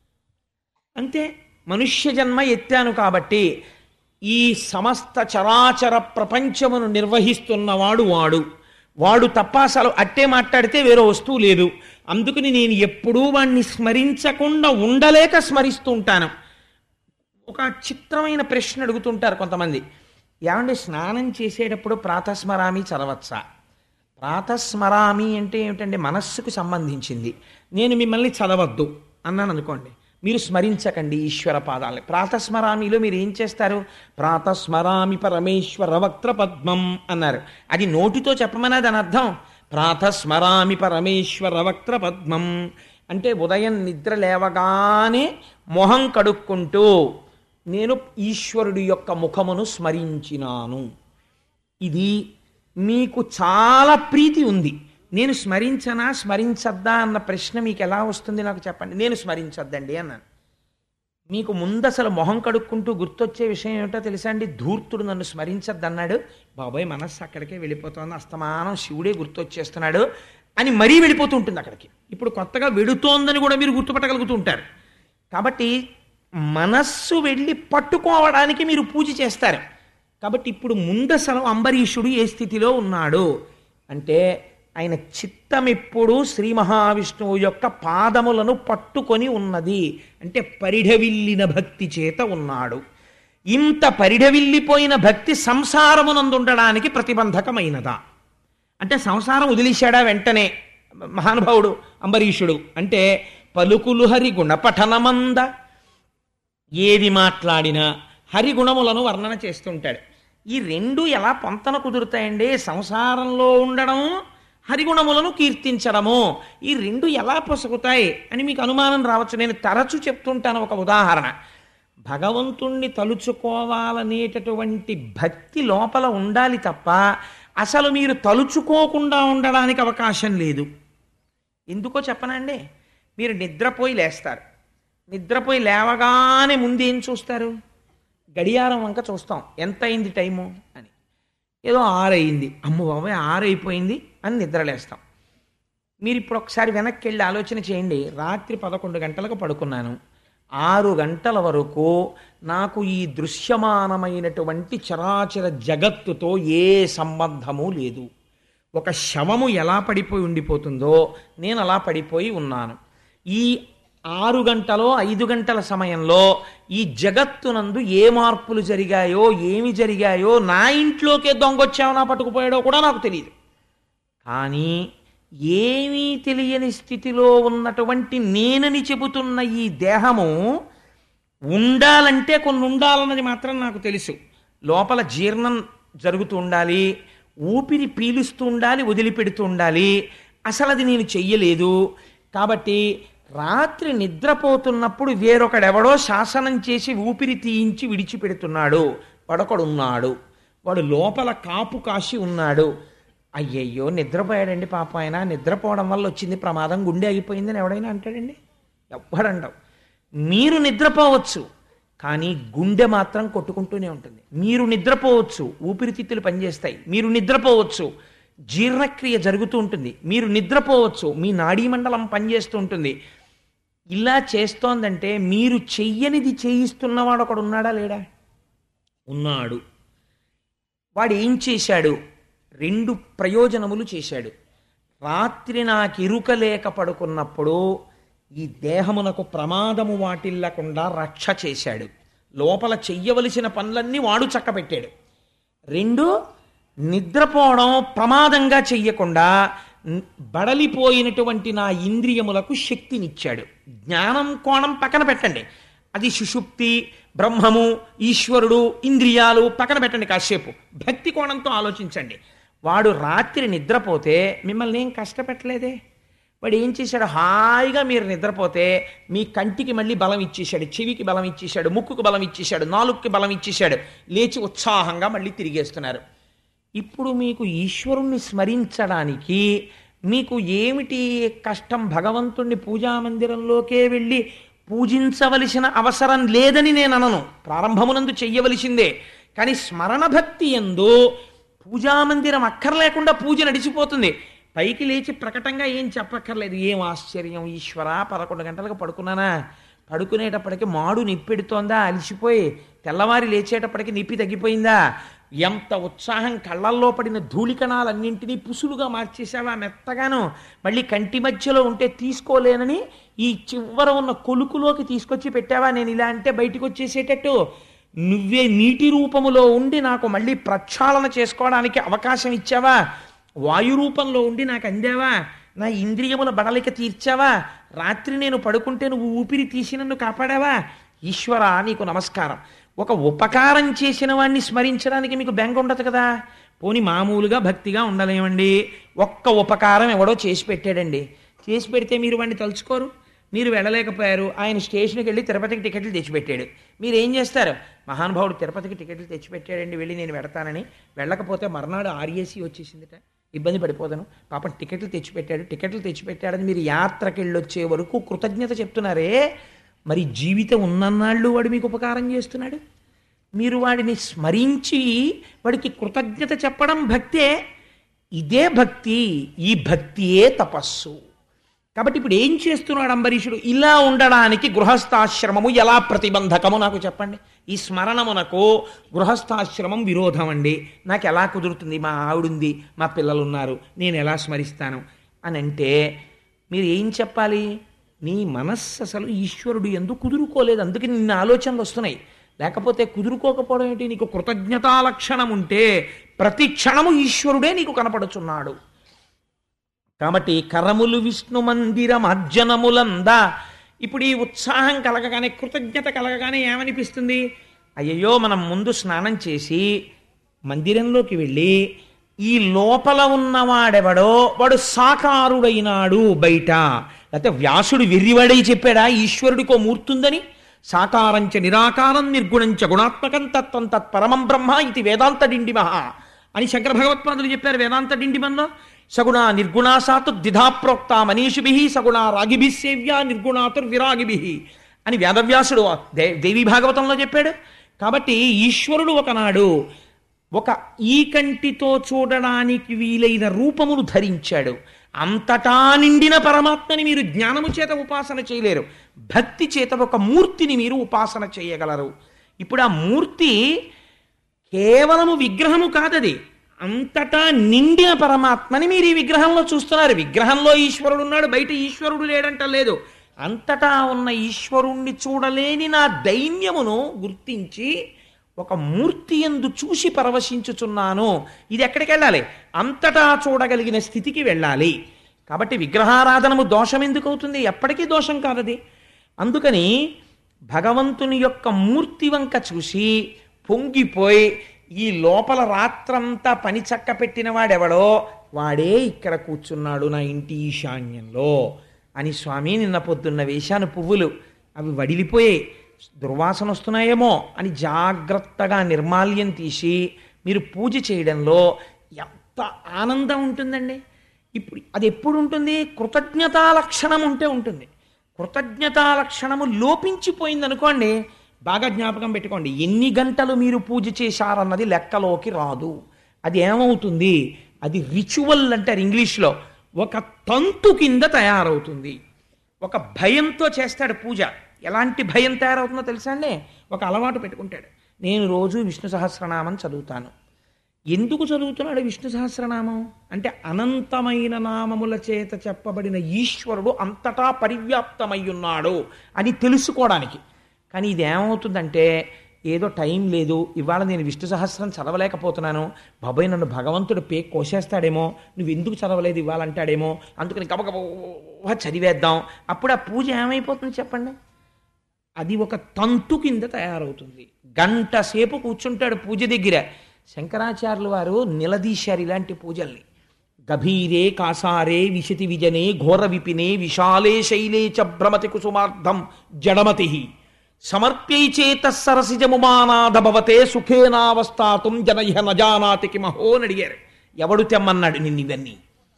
A: అంతే. మనుష్య జన్మ ఎత్తాను కాబట్టి ఈ సమస్త చరాచర ప్రపంచమును నిర్వహిస్తున్నవాడు వాడు తప్ప అసలు అట్టే మాట్లాడితే వేరే వస్తువు లేదు. అందుకని నేను ఎప్పుడూ వాణ్ణి స్మరించకుండా ఉండలేక స్మరిస్తూ ఉంటాను. ఒక చిత్రమైన ప్రశ్న అడుగుతుంటారు కొంతమంది, ఏమంటే స్నానం చేసేటప్పుడు ప్రాతస్మరామి చదవచ్చా? ప్రాతస్మరామి అంటే ఏమిటంటే మనస్సుకు సంబంధించింది. నేను మిమ్మల్ని చదవద్దు అన్నాను అనుకోండి, మీరు స్మరించకండి ఈశ్వర పాదాలని. ప్రాతస్మరామిలో మీరు ఏం చేస్తారు? ప్రాతస్మరామి పరమేశ్వర వక్త్ర పద్మం అన్నారు. అది నోటితో చెప్పమన్నది అని అర్థం. ప్రాతస్మరామి పరమేశ్వర వక్త్ర పద్మం అంటే ఉదయం నిద్ర లేవగానే మొహం కడుక్కుంటూ నేను ఈశ్వరుడి యొక్క ముఖమును స్మరించినాను. ఇది మీకు చాలా ప్రీతి ఉంది. నేను స్మరించనా స్మరించద్దా అన్న ప్రశ్న మీకు ఎలా వస్తుంది నాకు చెప్పండి. నేను స్మరించద్దండి అన్నాను. మీకు ముందు అసలు మొహం కడుక్కుంటూ గుర్తొచ్చే విషయం ఏమిటో తెలుసా అండి? ధూర్తుడు నన్ను స్మరించద్దన్నాడు, బాబాయ్ మనస్సు అక్కడికే వెళ్ళిపోతుంది, అస్తమానం శివుడే గుర్తొచ్చేస్తున్నాడు అని మరీ వెళ్ళిపోతూ ఉంటుంది అక్కడికి. ఇప్పుడు కొత్తగా వెడుతోందని కూడా మీరు గుర్తుపట్టగలుగుతూ ఉంటారు. కాబట్టి మనస్సు వెళ్ళి పట్టుకోవడానికి మీరు పూజ చేస్తారు. కాబట్టి ఇప్పుడు ముందసలు అంబరీషుడు ఏ స్థితిలో ఉన్నాడు అంటే ఆయన చిత్తం ఎప్పుడు శ్రీ మహావిష్ణువు యొక్క పాదములను పట్టుకొని ఉన్నది. అంటే పరిఢవిల్లిన భక్తి చేత ఉన్నాడు. ఇంత పరిఢవిల్లిపోయిన భక్తి సంసారమునందుండడానికి ప్రతిబంధకమైనదా? అంటే సంసారం వదిలేశాడా వెంటనే మహానుభావుడు అంబరీషుడు? అంటే పలుకులు హరిగుణ పఠనమంద, ఏది మాట్లాడినా హరిగుణములను వర్ణన చేస్తుంటాడు. ఈ రెండు ఎలా పొంతన కుదురుతాయండి? సంసారంలో ఉండడం, హరిగుణములను కీర్తించడము, ఈ రెండు ఎలా పొసగుతాయి అని మీకు అనుమానం రావచ్చు. నేను తరచు చెప్తుంటాను ఒక ఉదాహరణ. భగవంతుణ్ణి తలుచుకోవాలనేటటువంటి భక్తి లోపల ఉండాలి తప్ప అసలు మీరు తలుచుకోకుండా ఉండడానికి అవకాశం లేదు. ఎందుకో చెప్పనండి. మీరు నిద్రపోయి లేస్తారు. నిద్రపోయి లేవగానే ముందు ఏం చూస్తారు? గడియారం వంక చూస్తాం, ఎంత అయింది టైము అని. ఏదో 6 అయింది, అమ్మ బాబాయ్ 6 అయిపోయింది అని నిద్రలేస్తాం. మీరు ఇప్పుడు ఒకసారి వెనక్కి వెళ్ళి ఆలోచన చేయండి. రాత్రి 11 గంటలకు పడుకున్నాను, 6 గంటల వరకు నాకు ఈ దృశ్యమానమైనటువంటి చరాచర జగత్తుతో ఏ సంబంధము లేదు. ఒక శవము ఎలా పడిపోయి ఉండిపోతుందో నేను అలా పడిపోయి ఉన్నాను. ఈ 6 గంటలో 5 గంటల సమయంలో ఈ జగత్తునందు ఏ మార్పులు జరిగాయో, ఏమి జరిగాయో, నా ఇంట్లోకే దొంగొచ్చామో పట్టుకుపోయాడో కూడా నాకు తెలియదు. కానీ ఏమీ తెలియని స్థితిలో ఉన్నటువంటి నేనని చెబుతున్న ఈ దేహము ఉండాలంటే కొన్ని ఉండాలన్నది మాత్రం నాకు తెలుసు. లోపల జీర్ణం జరుగుతూ ఉండాలి, ఊపిరి పీలుస్తూ ఉండాలి, వదిలిపెడుతూ ఉండాలి. అసలు అది నేను చెయ్యలేదు. కాబట్టి రాత్రి నిద్రపోతున్నప్పుడు వేరొకడెవడో శాసనం చేసి ఊపిరి తీయించి విడిచిపెడుతున్నాడు. వాడొకడున్నాడు, వాడు లోపల కాపు కాసి ఉన్నాడు. అయ్యయ్యో నిద్రపోయాడండి పాప, ఆయన నిద్రపోవడం వల్ల వచ్చింది ప్రమాదం, గుండె ఆగిపోయిందని ఎవడైనా అంటాడండి? ఎవ్వడండవు. మీరు నిద్రపోవచ్చు, కానీ గుండె మాత్రం కొట్టుకుంటూనే ఉంటుంది. మీరు నిద్రపోవచ్చు, ఊపిరితిత్తులు పనిచేస్తాయి. మీరు నిద్రపోవచ్చు, జీర్ణక్రియ జరుగుతూ ఉంటుంది. మీరు నిద్రపోవచ్చు, మీ నాడీమండలం పనిచేస్తూ ఉంటుంది. ఇలా చేస్తోందంటే మీరు చెయ్యనిది చేయిస్తున్నవాడు ఒకడు ఉన్నాడా లేడా? ఉన్నాడు. వాడు ఏం చేశాడు? 2 ప్రయోజనములు చేశాడు. రాత్రి నాకు ఇరుక లేక పడుకున్నప్పుడు ఈ దేహమునకు ప్రమాదము వాటిల్లకుండా రక్ష చేశాడు. లోపల చెయ్యవలసిన పనులన్నీ వాడు చక్కబెట్టాడు. 2, నిద్రపోవడం ప్రమాదంగా చెయ్యకుండా బడలిపోయినటువంటి నా ఇంద్రియములకు శక్తినిచ్చాడు. జ్ఞానం కోణం పక్కన పెట్టండి, అది సుషుప్తి, బ్రహ్మము, ఈశ్వరుడు, ఇంద్రియాలు పక్కన పెట్టండి. కాసేపు భక్తి కోణంతో ఆలోచించండి. వాడు రాత్రి నిద్రపోతే మిమ్మల్ని ఏం కష్టపెట్టలేదే. వాడు ఏం చేశాడు? హాయిగా మీరు నిద్రపోతే మీ కంటికి మళ్ళీ బలం ఇచ్చేశాడు, చెవికి బలం ఇచ్చేశాడు, ముక్కుకు బలం ఇచ్చేశాడు, నాలుగుకి బలం ఇచ్చేశాడు. లేచి ఉత్సాహంగా మళ్ళీ తిరిగేస్తున్నారు. ఇప్పుడు మీకు ఈశ్వరుణ్ణి స్మరించడానికి మీకు ఏమిటి కష్టం? భగవంతుణ్ణి పూజామందిరంలోకే వెళ్ళి పూజించవలసిన అవసరం లేదని నేను అనను, ప్రారంభమునందు చెయ్యవలసిందే. కానీ స్మరణ భక్తి యందు పూజామందిరం అక్కర్లేకుండా పూజ నడిచిపోతుంది. పైకి లేచి ప్రకటంగా ఏం చెప్పక్కర్లేదు. ఏం ఆశ్చర్యం ఈశ్వర, 11 గంటలకు పడుకున్నానా, పడుకునేటప్పటికి మాడు నిప్పెడుతోందా, అలిసిపోయి తెల్లవారి లేచేటప్పటికి నిప్పి తగ్గిపోయిందా, ఎంత ఉత్సాహం, కళ్ళల్లో పడిన ధూళికణాలన్నింటినీ పుసులుగా మార్చేసావా మెత్తగాను, మళ్ళీ కంటి మధ్యలో ఉంటే తీసుకోలేనని ఈ చివర ఉన్న కొలుకులోకి తీసుకొచ్చి పెట్టావా, నేను ఇలా అంటే బయటికి వచ్చేసేటట్టు, నువ్వే నీటి రూపములో ఉండి నాకు మళ్ళీ ప్రక్షాళన చేసుకోవడానికి అవకాశం ఇచ్చావా, వాయు రూపంలో ఉండి నాకు అందావా, నా ఇంద్రియముల బడలిక తీర్చావా, రాత్రి నేను పడుకుంటే నువ్వు ఊపిరి తీసి నన్ను కాపాడావా. ఈశ్వర నీకు నమస్కారం. ఒక ఉపకారం చేసిన వాడిని స్మరించడానికి మీకు బెంగ ఉండదు కదా. పోని మామూలుగా భక్తిగా ఉండలేమండి, ఒక్క ఉపకారం ఎవడో చేసి పెట్టాడండి, చేసి పెడితే మీరు వాడిని తలుచుకోరు, మీరు వెళ్ళలేకపోయారు. ఆయన స్టేషన్కి వెళ్ళి తిరుపతికి టికెట్లు తెచ్చిపెట్టాడు, మీరు ఏం చేస్తారు? మహానుభావుడు తిరుపతికి టికెట్లు తెచ్చిపెట్టాడండి, వెళ్ళి నేను వెడతానని, వెళ్ళకపోతే మర్నాడు ఆర్ఏసీ వచ్చేసిందిట, ఇబ్బంది పడిపోతాను, పాపం టికెట్లు తెచ్చిపెట్టాడని మీరు యాత్రకి వెళ్ళొచ్చే వరకు కృతజ్ఞత చెప్తున్నారే. మరి జీవితం ఉన్నన్నాళ్ళు వాడు మీకు ఉపకారం చేస్తున్నాడు, మీరు వాడిని స్మరించి వాడికి కృతజ్ఞత చెప్పడం భక్తే. ఇదే భక్తి, ఈ భక్తియే తపస్సు. కాబట్టి ఇప్పుడు ఏం చేస్తున్నాడు అంబరీషుడు? ఇలా ఉండడానికి గృహస్థాశ్రమము ఎలా ప్రతిబంధకము నాకు చెప్పండి. ఈ స్మరణమునకు గృహస్థాశ్రమం విరోధం అండి, నాకు ఎలా కుదురుతుంది, మా ఆవిడుంది, మా పిల్లలు ఉన్నారు, నేను ఎలా స్మరిస్తాను అని అంటే మీరు ఏం చెప్పాలి? నీ మనస్సు అసలు ఈశ్వరుడు యందు కుదురుకోలేదు, అందుకే నిన్న ఆలోచనలు వస్తున్నాయి. లేకపోతే కుదురుకోకపోవడం ఏంటి? నీకు కృతజ్ఞతా లక్షణం ఉంటే ప్రతి క్షణము ఈశ్వరుడే నీకు కనపడుచున్నాడు. కాబట్టి కరములు విష్ణు మందిరం అర్జనములందా. ఇప్పుడు ఈ ఉత్సాహం కలగగానే, కృతజ్ఞత కలగగానే ఏమనిపిస్తుంది? అయ్యయ్యో మనం ముందు స్నానం చేసి మందిరంలోకి వెళ్ళి ఈ లోపల ఉన్నవాడెవడో వాడు సాకారుడైనాడు బయట. లేకపోతే వ్యాసుడు వెర్రివాడై చెప్పాడా ఈశ్వరుడికో మూర్తుందని? సాకారంచ నిరాకారం నిర్గుణంచ గుణాత్మకం తత్వం తత్పరమం బ్రహ్మ ఇది వేదాంత డిండిమహ అని శంకర భగవత్పాదులు చెప్పారు వేదాంత డిండిమంలో. సగుణా నిర్గుణా సాతు ద్విధా ప్రోక్త మనీషిభి సగుణా రాగిభి సేవ్యా నిర్గుణాతుర్విరాగిభి అని వేదవ్యాసుడు దేవీ భాగవతంలో చెప్పాడు. కాబట్టి ఈశ్వరుడు ఒకనాడు ఒక ఈ కంటితో చూడడానికి వీలైన రూపమును ధరించాడు. అంతటా నిండిన పరమాత్మని మీరు జ్ఞానము చేత ఉపాసన చేయలేరు, భక్తి చేత ఒక మూర్తిని మీరు ఉపాసన చేయగలరు. ఇప్పుడు ఆ మూర్తి కేవలము విగ్రహము కాదది, అంతటా నిండిన పరమాత్మని మీరు ఈ విగ్రహంలో చూస్తున్నారు. విగ్రహంలో ఈశ్వరుడు ఉన్నాడు, బయట ఈశ్వరుడు లేడంట లేదు. అంతటా ఉన్న ఈశ్వరుణ్ణి చూడలేని నా దైన్యమును గుర్తించి ఒక మూర్తి యందు చూసి పరవశించుచున్నాను. ఇది ఎక్కడికి వెళ్ళాలి? అంతటా చూడగలిగిన స్థితికి వెళ్ళాలి. కాబట్టి విగ్రహారాధనము దోషం ఎందుకు అవుతుంది? ఎప్పటికీ దోషం కాదది. అందుకని భగవంతుని యొక్క మూర్తి వంక చూసి పొంగిపోయి ఈ లోపల రాత్రంతా పని చక్క పెట్టిన వాడెవడో వాడే ఇక్కడ కూర్చున్నాడు నా ఇంటి ఈశాన్యంలో అని స్వామి నిన్న పొద్దున్న వేశాను పువ్వులు, అవి వడిలిపోయాయి, దుర్వాసన వస్తున్నాయేమో అని జాగ్రత్తగా నిర్మాల్యం తీసి మీరు పూజ చేయడంలో ఎంత ఆనందం ఉంటుందండి. ఇప్పుడు అది ఎప్పుడు ఉంటుంది? కృతజ్ఞతా లక్షణం ఉంటే ఉంటుంది. కృతజ్ఞతా లక్షణము లోపించిపోయింది అనుకోండి, బాగా జ్ఞాపకం పెట్టుకోండి, ఎన్ని గంటలు మీరు పూజ చేశారన్నది లెక్కలోకి రాదు. అది ఏమవుతుంది? అది రిచువల్ అంటారు ఇంగ్లీష్లో, ఒక తంతు కింద తయారవుతుంది. ఒక భయంతో చేస్తాడు పూజ. ఎలాంటి భయం తయారవుతుందో తెలుసా అండి? ఒక అలవాటు పెట్టుకుంటాడు, నేను రోజు విష్ణు సహస్రనామం చదువుతాను. ఎందుకు చదువుతున్నాడు విష్ణు సహస్రనామం అంటే అనంతమైన నామముల చేత చెప్పబడిన ఈశ్వరుడు అంతటా పరివ్యాప్తమై ఉన్నాడు అని తెలుసుకోవడానికి. కానీ ఇది ఏమవుతుందంటే, ఏదో టైం లేదు, ఇవాళ నేను విష్ణు సహస్రం చదవలేకపోతున్నాను, బాబాయ్ నన్ను భగవంతుడు కోసేస్తాడేమో, నువ్వు ఎందుకు చదవలేదు ఇవాళ అంటాడేమో, అందుకని గబగబా చదివేద్దాం. అప్పుడు ఆ పూజ ఏమైపోతుంది చెప్పండి? అది ఒక తంతు కింద తయారవుతుంది. గంట సేపు కూర్చుంటాడు పూజ దగ్గర. శంకరాచార్యులు వారు నిలదీశారు ఇలాంటి పూజల్ని. గభీరే కాసారే విశతి విజనే ఘోర విపినే విశాలే శైలే చ భ్రమతి కుసుమార్థం జడమతి సమర్ప్యై చేత సరసిజముమానాధ భవతే సుఖేనావస్థాతుం జనయ్య నజానాతి కిమహో అని అడిగారు. ఎవడు తెమ్మన్నాడు నిన్ను ఇవన్నీ?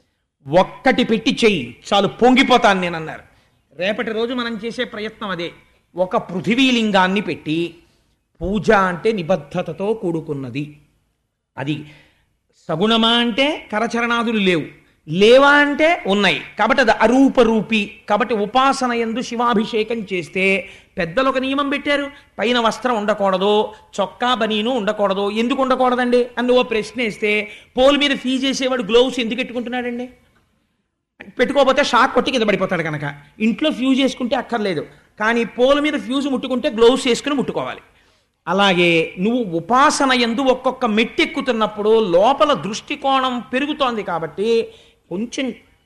A: ఒక్కటి పెట్టి చెయ్యి చాలు, పొంగిపోతాను నేనన్నారు. రేపటి రోజు మనం చేసే ప్రయత్నం అదే. ఒక పృథివీలింగాన్ని పెట్టి, పూజ అంటే నిబద్ధతతో కూడుకున్నది. అది సగుణమా అంటే కరచరణాదులు లేవు, లేవా అంటే ఉన్నాయి, కాబట్టి అది అరూపరూపి. కాబట్టి ఉపాసన యందు శివాభిషేకం చేస్తే పెద్దలు ఒక నియమం పెట్టారు, పైన వస్త్రం ఉండకూడదు, చొక్కా బనీను ఉండకూడదు. ఎందుకు ఉండకూడదండి అని ఓ ప్రశ్న వేస్తే, పోల్ మీద ఫీజు చేసేవాడు గ్లోవ్స్ ఎందుకు పెట్టుకుంటున్నాడండి? పెట్టుకోకపోతే షాక్ కొట్టి కింద పడిపోతాడు కనుక. ఇంట్లో ఫ్యూజ్ వేసుకుంటే అక్కర్లేదు, కానీ పోల్ మీద ఫ్యూజ్ ముట్టుకుంటే గ్లోవ్స్ వేసుకుని ముట్టుకోవాలి. అలాగే నువ్వు ఉపాసన యందు ఒక్కొక్క మెట్టెక్కుతున్నప్పుడు లోపల దృష్టికోణం పెరుగుతోంది కాబట్టి కొంచెం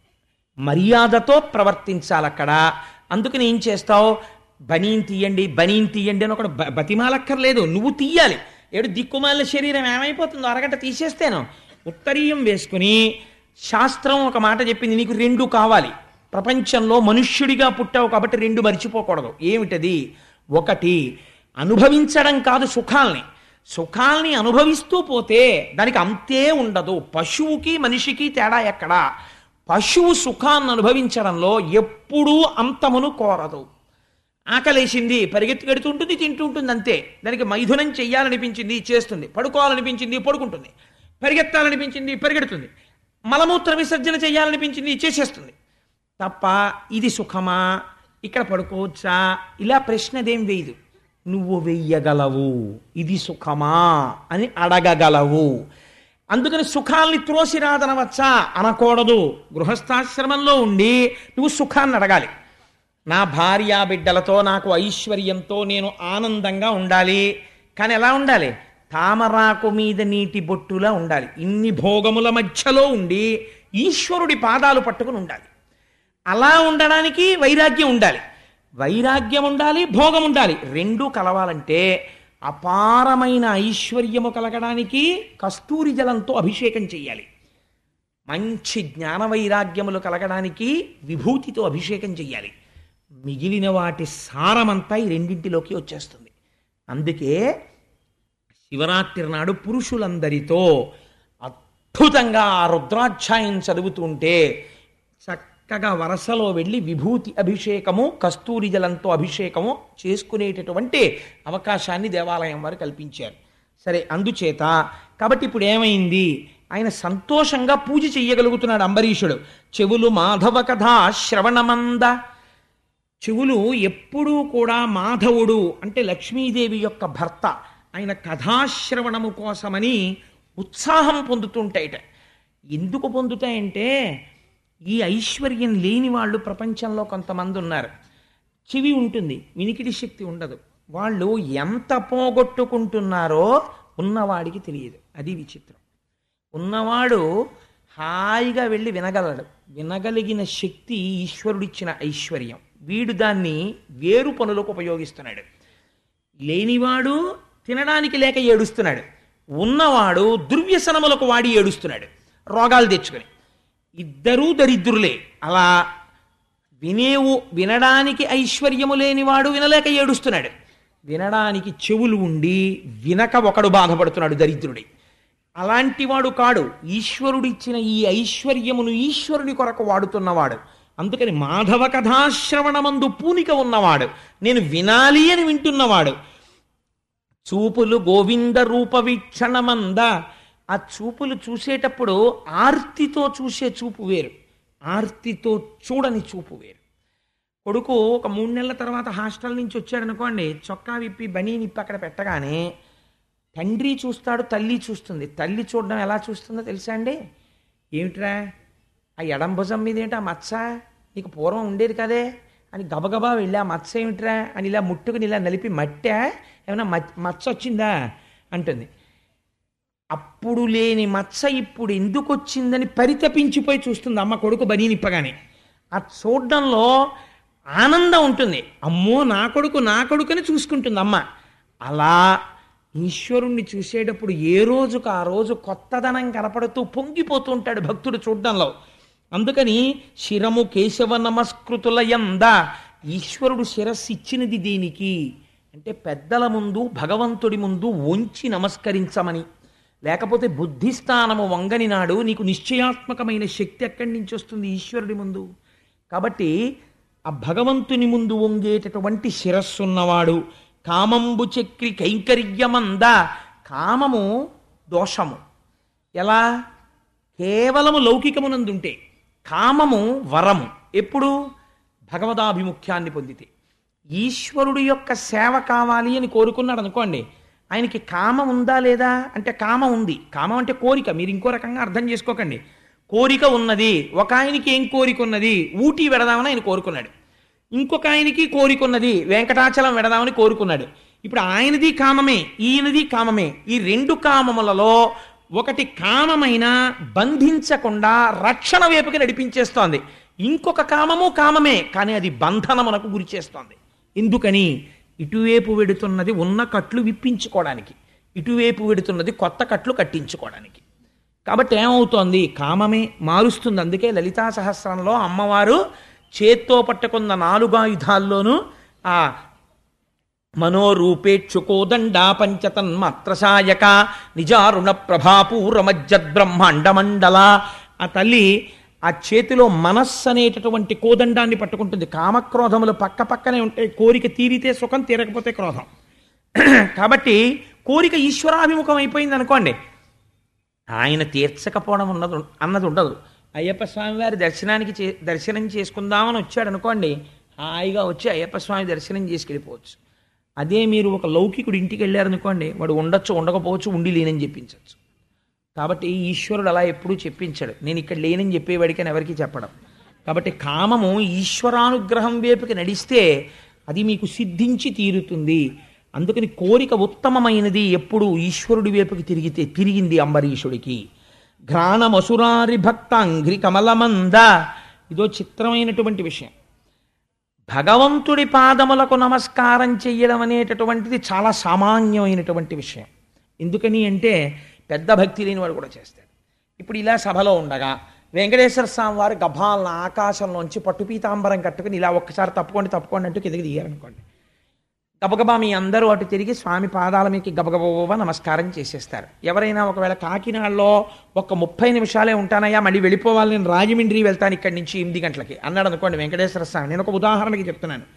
A: మర్యాదతో ప్రవర్తించాలి అక్కడ. అందుకని ఏం చేస్తావు? బనీన్ తీయండి అని ఒకటి బతిమాలక్కర్లేదు, నువ్వు తీయాలి. ఏడు దిక్కుమాల శరీరం ఏమైపోతుందో అరగంట తీసేస్తేను. ఉత్తరీయం వేసుకుని శాస్త్రం ఒక మాట చెప్పింది, నీకు రెండు కావాలి. ప్రపంచంలో మనుష్యుడిగా పుట్టావు కాబట్టి రెండు మరిచిపోకూడదు. ఏమిటది? ఒకటి అనుభవించడం కాదు, సుఖాల్ని అనుభవిస్తూ పోతే దానికి అంతే ఉండదు. పశువుకి మనిషికి తేడా ఎక్కడా? పశువు సుఖాన్ని అనుభవించడంలో ఎప్పుడూ అంతమును కోరదు. ఆకలేసింది పరిగెత్తుకెడుతూ ఉంటుంది, తింటూ ఉంటుంది, అంతే. దానికి మైథునం చెయ్యాలనిపించింది చేస్తుంది, పడుకోవాలనిపించింది పడుకుంటుంది, పరిగెత్తాలనిపించింది పరిగెడుతుంది, మలమూత్ర విసర్జన చేయాలనిపించింది చేసేస్తుంది తప్ప ఇది సుఖమా, ఇక్కడ పడుకోవచ్చా, ఇలా ప్రశ్నదేం వేయదు. నువ్వు వెయ్యగలవు, ఇది సుఖమా అని అడగగలవు. అందుకని సుఖాల్ని త్రోసిరాదనవచ్చా అనకూడదు. గృహస్థాశ్రమంలో ఉండి నువ్వు సుఖాన్ని అడగాలి. నా భార్యా బిడ్డలతో నాకు ఐశ్వర్యంతో నేను ఆనందంగా ఉండాలి. కానీ ఎలా ఉండాలి? తామరాకు మీద నీటి బొట్టులా ఉండాలి. ఇన్ని భోగముల మధ్యలో ఉండి ఈశ్వరుడి పాదాలు పట్టుకుని ఉండాలి. అలా ఉండడానికి వైరాగ్యం ఉండాలి. వైరాగ్యం ఉండాలి, భోగం ఉండాలి. రెండూ కలవాలంటే అపారమైన ఐశ్వర్యము కలగడానికి కస్తూరి జలంతో అభిషేకం చెయ్యాలి. మంచి జ్ఞాన వైరాగ్యములు కలగడానికి విభూతితో అభిషేకం చెయ్యాలి. మిగిలిన వాటి సారమంతా ఈ రెండింటిలోకి వచ్చేస్తుంది. అందుకే శివరాత్రి నాడు పురుషులందరితో అద్భుతంగా ఆ రుద్రాధ్యాయం చదువుతుంటే చక్కగా వరసలో వెళ్ళి విభూతి అభిషేకము కస్తూరి జలంతో అభిషేకము చేసుకునేటటువంటి అవకాశాన్ని దేవాలయం వారు కల్పించారు. సరే, అందుచేత కాబట్టి ఇప్పుడు ఏమైంది, ఆయన సంతోషంగా పూజ చెయ్యగలుగుతున్నాడు అంబరీషుడు. చెవులు మాధవ కథ శ్రవణమంద, చెవులు ఎప్పుడూ కూడా మాధవుడు అంటే లక్ష్మీదేవి యొక్క భర్త ఆయన కథాశ్రవణము కోసమని ఉత్సాహం పొందుతుంటాయిట. ఎందుకు పొందుతాయంటే ఈ ఐశ్వర్యం లేని వాళ్ళు ప్రపంచంలో కొంతమంది ఉన్నారు. చెవి ఉంటుంది, వినికిడి శక్తి ఉండదు. వాళ్ళు ఎంత పోగొట్టుకుంటున్నారో ఉన్నవాడికి తెలియదు. అది విచిత్రం. ఉన్నవాడు హాయిగా వెళ్ళి వినగలడు. వినగలిగిన శక్తి ఈశ్వరుడిచ్చిన ఐశ్వర్యం. వీడు దాన్ని వేరు పనులకు ఉపయోగిస్తున్నాడు. లేనివాడు తినడానికి లేక ఏడుస్తున్నాడు, ఉన్నవాడు దుర్వ్యసనములకు వాడి ఏడుస్తున్నాడు రోగాలు తెచ్చుకొని. ఇద్దరూ దరిద్రులే. అలా వినడానికి ఐశ్వర్యము లేనివాడు వినలేక ఏడుస్తున్నాడు, వినడానికి చెవులు ఉండి వినక ఒకడు బాధపడుతున్నాడు దరిద్రుడి. అలాంటి వాడు కాడు. ఈశ్వరుడిచ్చిన ఈ ఐశ్వర్యమును ఈశ్వరుని కొరకు వాడుతున్నవాడు. అందుకని మాధవ కథాశ్రవణమందు పూనిక ఉన్నవాడు, నేను వినాలి అని వింటున్నవాడు. చూపులు గోవింద రూప వీక్షణమంద, ఆ చూపులు చూసేటప్పుడు ఆర్తితో చూసే చూపు వేరు, ఆర్తితో చూడని చూపు వేరు. కొడుకు ఒక 3 నెలల తర్వాత హాస్టల్ నుంచి వచ్చాడనుకోండి, చొక్కా విప్పి బనీని నిప్పి అక్కడ పెట్టగానే తండ్రి చూస్తాడు, తల్లి చూస్తుంది. తల్లి చూడడం ఎలా చూస్తుందో తెలుసా అండి? ఏమిట్రా ఆ ఎడం భుజం మీద ఏంటి ఆ మచ్చ, నీకు పూర్వం ఉండేది కదే అని గబగబా వెళ్ళి ఆ మచ్చ ఏమిట్రా అని ఇలా ముట్టుకుని ఇలా నలిపి మట్టా ఏమైనా మచ్చ వచ్చిందా అంటుంది. అప్పుడు లేని మచ్చ ఇప్పుడు ఎందుకు వచ్చిందని పరితపించిపోయి చూస్తుంది అమ్మ కొడుకు బనీనిప్పగానే. ఆ చూడడంలో ఆనందం ఉంటుంది. అమ్మో నా కొడుకుని చూసుకుంటుంది అమ్మ. అలా ఈశ్వరుణ్ణి చూసేటప్పుడు ఏ రోజుకు ఆ రోజు కొత్తదనం కనపడుతూ పొంగిపోతూ ఉంటాడు భక్తుడు చూడడంలో. అందుకని శిరము కేశవ నమస్కృతుల యంద, ఈశ్వరుడు శిరస్సు ఇచ్చినది దేనికి అంటే పెద్దల ముందు భగవంతుడి ముందు వంచి నమస్కరించమని. లేకపోతే బుద్ధిస్థానము వంగని నాడు నీకు నిశ్చయాత్మకమైన శక్తి ఎక్కడి నుంచి వస్తుంది ఈశ్వరుడి ముందు? కాబట్టి ఆ భగవంతుని ముందు వంగేటటువంటి శిరస్సున్నవాడు. కామంబు చక్రి కైంకర్యమంద, కామము దోషము. ఎలా? కేవలము లౌకికమునందుంటే. కామము వరము ఎప్పుడు? భగవదాభిముఖ్యాన్ని పొందితే. ఈశ్వరుడు యొక్క సేవ కావాలి అని కోరుకున్నాడు అనుకోండి, ఆయనకి కామం ఉందా లేదా అంటే కామం ఉంది. కామం అంటే కోరిక. మీరు ఇంకో రకంగా అర్థం చేసుకోకండి. కోరిక ఉన్నది. ఒక ఆయనకి ఏం కోరిక ఉన్నది? ఊటీ వెడదామని ఆయన కోరుకున్నాడు. ఇంకొక ఆయనకి కోరిక ఉన్నది, వెంకటాచలం వెడదామని కోరుకున్నాడు. ఇప్పుడు ఆయనది కామమే, ఈయనది కామమే. ఈ రెండు కామములలో ఒకటి కామమైన బంధించకుండా రక్షణ వైపుకి నడిపించేస్తోంది. ఇంకొక కామము కామమే, కానీ అది బంధనమునకు గురి చేస్తోంది. ఎందుకని? ఇటువైపు వెడుతున్నది ఉన్న కట్లు విప్పించుకోవడానికి, ఇటువైపు వెడుతున్నది కొత్త కట్లు కట్టించుకోవడానికి. కాబట్టి ఏమవుతోంది? కామమే మారుస్తుంది. అందుకే లలితా సహస్రంలో అమ్మవారు చేత్తో పట్టుకున్న 4 ఆయుధాల్లోనూ ఆ మనోరూపేక్షుకోదండా పంచతన్మాత్రసాయక నిజారుణ ప్రభాపూరమజ్జద్బ్రహ్మాండమండల, ఆ తల్లి ఆ చేతిలో మనస్సు అనేటటువంటి కోదండాన్ని పట్టుకుంటుంది. కామక్రోధములు పక్క పక్కనే ఉంటాయి. కోరిక తీరితే సుఖం, తీరకపోతే క్రోధం. కాబట్టి కోరిక ఈశ్వరాభిముఖం అయిపోయింది అనుకోండి, ఆయన తీర్చకపోవడం అన్నది ఉండదు. అయ్యప్ప స్వామి వారి దర్శనం చేసుకుందామని వచ్చాడు అనుకోండి, హాయిగా వచ్చి అయ్యప్ప స్వామి దర్శనం చేసుకెళ్ళిపోవచ్చు. అదే మీరు ఒక లౌకికుడు ఇంటికి వెళ్ళారనుకోండి, వాడు ఉండొచ్చు, ఉండకపోవచ్చు, ఉండి లేనని చెప్పించవచ్చు. కాబట్టి ఈశ్వరుడు అలా ఎప్పుడూ చెప్పించాడు. నేను ఇక్కడ లేనని చెప్పేవాడికి అని ఎవరికి చెప్పడం. కాబట్టి కామము ఈశ్వరానుగ్రహం వైపుకి నడిస్తే అది మీకు సిద్ధించి తీరుతుంది. అందుకని కోరిక ఉత్తమమైనది ఎప్పుడు ఈశ్వరుడి వైపుకి తిరిగింది అంబరీషుడికి. ఘ్రాణమసురారి భక్తాంఘ్రి కమలమంద, ఇదో చిత్రమైనటువంటి విషయం. భగవంతుడి పాదములకు నమస్కారం చెయ్యడం అనేటటువంటిది చాలా సామాన్యమైనటువంటి విషయం. ఎందుకని అంటే పెద్ద భక్తి లేని వాడు కూడా చేస్తాడు. ఇప్పుడు ఇలా సభలో ఉండగా వెంకటేశ్వర స్వామి వారు గభాలను ఆకాశంలోంచి పట్టుపీతాంబరం కట్టుకుని ఇలా ఒక్కసారి తప్పుకోండి అంటూ కిందకి దిగారనుకోండి, గబగబా మీ అందరూ అటు తిరిగి స్వామి పాదాల మీదకి గబగబా నమస్కారం చేసేస్తారు. ఎవరైనా ఒకవేళ కాకినాడలో ఒక 30 నిమిషాలే ఉంటానయ్యా, మళ్ళీ వెళ్ళిపోవాలి, నేను రాజమండ్రి వెళ్తాను ఇక్కడి నుంచి 8 గంటలకి అన్నాడు అనుకోండి వెంకటేశ్వర స్వామి. నేను ఒక ఉదాహరణకి చెప్తున్నాను.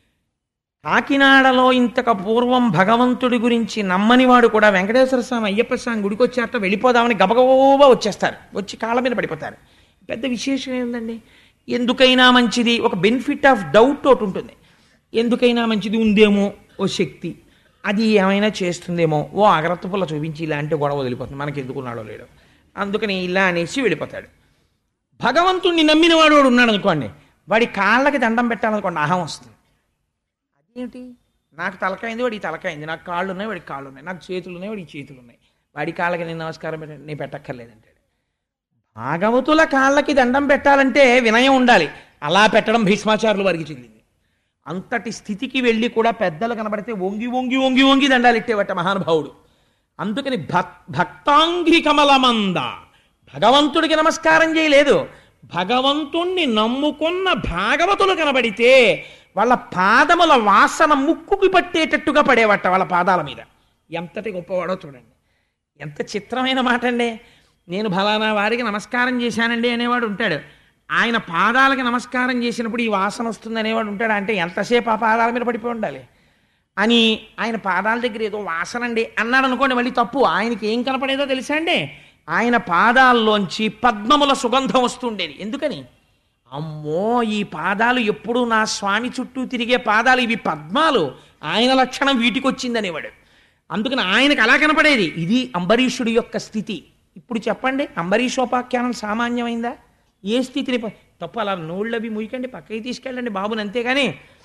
A: కాకినాడలో ఇంతకు పూర్వం భగవంతుడి గురించి నమ్మనివాడు కూడా వెంకటేశ్వర స్వామి అయ్యప్ప స్వామి గుడికి వచ్చాక వెళ్ళిపోదామని గబగబా వచ్చేస్తారు, వచ్చి కాళ్ళ మీద పడిపోతారు. పెద్ద విశేషం ఏందండి? ఎందుకైనా మంచిది, ఒక బెనిఫిట్ ఆఫ్ డౌట్ ఒకటి ఉంటుంది. ఎందుకైనా మంచిది ఉందేమో ఓ శక్తి, అది ఏమైనా చేస్తుందేమో, ఓ అగ్రత్త పుల్ల చూపించి ఇలాంటి గొడవ వదిలిపోతుంది, మనకి ఎందుకున్నాడో లేడో, అందుకని ఇలా అనేసి వెళ్ళిపోతాడు. భగవంతుణ్ణి నమ్మినవాడు వాడు ఉన్నాడు అనుకోండి, వాడి కాళ్ళకి దండం పెట్టాలనుకోండి అహం వస్తుంది. అదేంటి, నాకు తలకాయింది వాడికి తలకాయింది, నాకు కాళ్ళు ఉన్నాయి వాడికి కాళ్ళు ఉన్నాయి, నాకు చేతులు ఉన్నాయి వాడికి చేతులు ఉన్నాయి, వాడి కాళ్ళకి నేను నమస్కారం నేను పెట్టక్కర్లేదంటాడు. భాగవతుల కాళ్ళకి దండం పెట్టాలంటే వినయం ఉండాలి, అలా పెట్టడం భీష్మాచారులు వారికి చెందింది. అంతటి స్థితికి వెళ్ళి కూడా పెద్దలు కనబడితే వంగి వంగి వంగి వంగి దండాలు ఇట్టేవట మహానుభావుడు. అందుకని భక్తాంఘ్రి కమలమంద, భగవంతుడికి నమస్కారం చేయలేదు, భగవంతుణ్ణి నమ్ముకున్న భాగవతులు కనబడితే వాళ్ళ పాదముల వాసన ముక్కుకి పట్టేటట్టుగా పడేవట వాళ్ళ పాదాల మీద. ఎంతటి గొప్పవాడో చూడండి, ఎంత చిత్రమైన మాట అండి. నేను ఫలానా వారికి నమస్కారం చేశానండి అనేవాడు ఉంటాడు, ఆయన పాదాలకి నమస్కారం చేసినప్పుడు ఈ వాసన వస్తుంది అనేవాడు ఉంటాడు. అంటే ఎంతసేపు ఆ పాదాల మీద పడిపోయి ఉండాలి అని, ఆయన పాదాల దగ్గర ఏదో వాసన అండి అన్నాడు అనుకోండి, మళ్ళీ తప్పు. ఆయనకి ఏం కనపడేదో తెలుసా అండి? ఆయన పాదాల్లోంచి పద్మముల సుగంధం వస్తుండేది. ఎందుకని? అమ్మో, ఈ పాదాలు ఎప్పుడు నా స్వామి చుట్టూ తిరిగే పాదాలు, ఇవి పద్మాలు, ఆయన లక్షణం వీటికి వచ్చిందనేవాడు. అందుకని ఆయనకు అలా కనపడేది. ఇది అంబరీషుడి యొక్క స్థితి. ఇప్పుడు చెప్పండి, అంబరీషోపాఖ్యానం సామాన్యమైందా? ఏ స్థితిని తప్పు, అలా నోళ్ళవి ముయ్యకండి, పక్కకి తీసుకెళ్ళండి బాబుని, అంతేగాని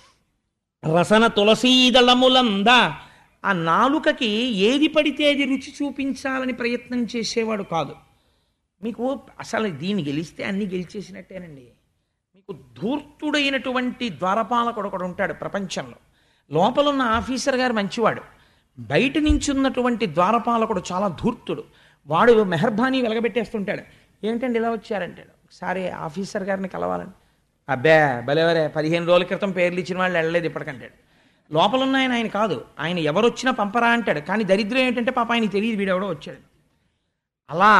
A: రసన తులసీదళములందా ఆ నాలుకకి ఏది పడితే అది రుచి చూపించాలని ప్రయత్నం చేసేవాడు కాదు. మీకు అసలు దీన్ని గెలిస్తే అన్నీ గెలిచేసినట్టేనండి. మీకు ధూర్తుడైనటువంటి ద్వారపాలకుడు ఒకడు ఉంటాడు ప్రపంచంలో. లోపలున్న ఆఫీసర్ గారు మంచివాడు, బయట నుంచి ఉన్నటువంటి ద్వారపాలకుడు చాలా ధూర్తుడు. వాడు మెహర్బానీ వెలగబెట్టేస్తుంటాడు. ఏంటండి ఇలా వచ్చారంటాడు. ఒకసారి ఆఫీసర్ గారిని కలవాలని. అబ్బే భలేవరే, 15 రోజుల క్రితం పేర్లు ఇచ్చిన వాళ్ళు వెళ్ళలేదు ఇప్పటికంటాడు. లోపల ఉన్న ఆయన కాదు, ఆయన ఎవరు వచ్చినా పంపరా అంటాడు. కానీ దరిద్రం ఏంటంటే పాప ఆయన తెలియదు వీడెవడో వచ్చాడు. అలా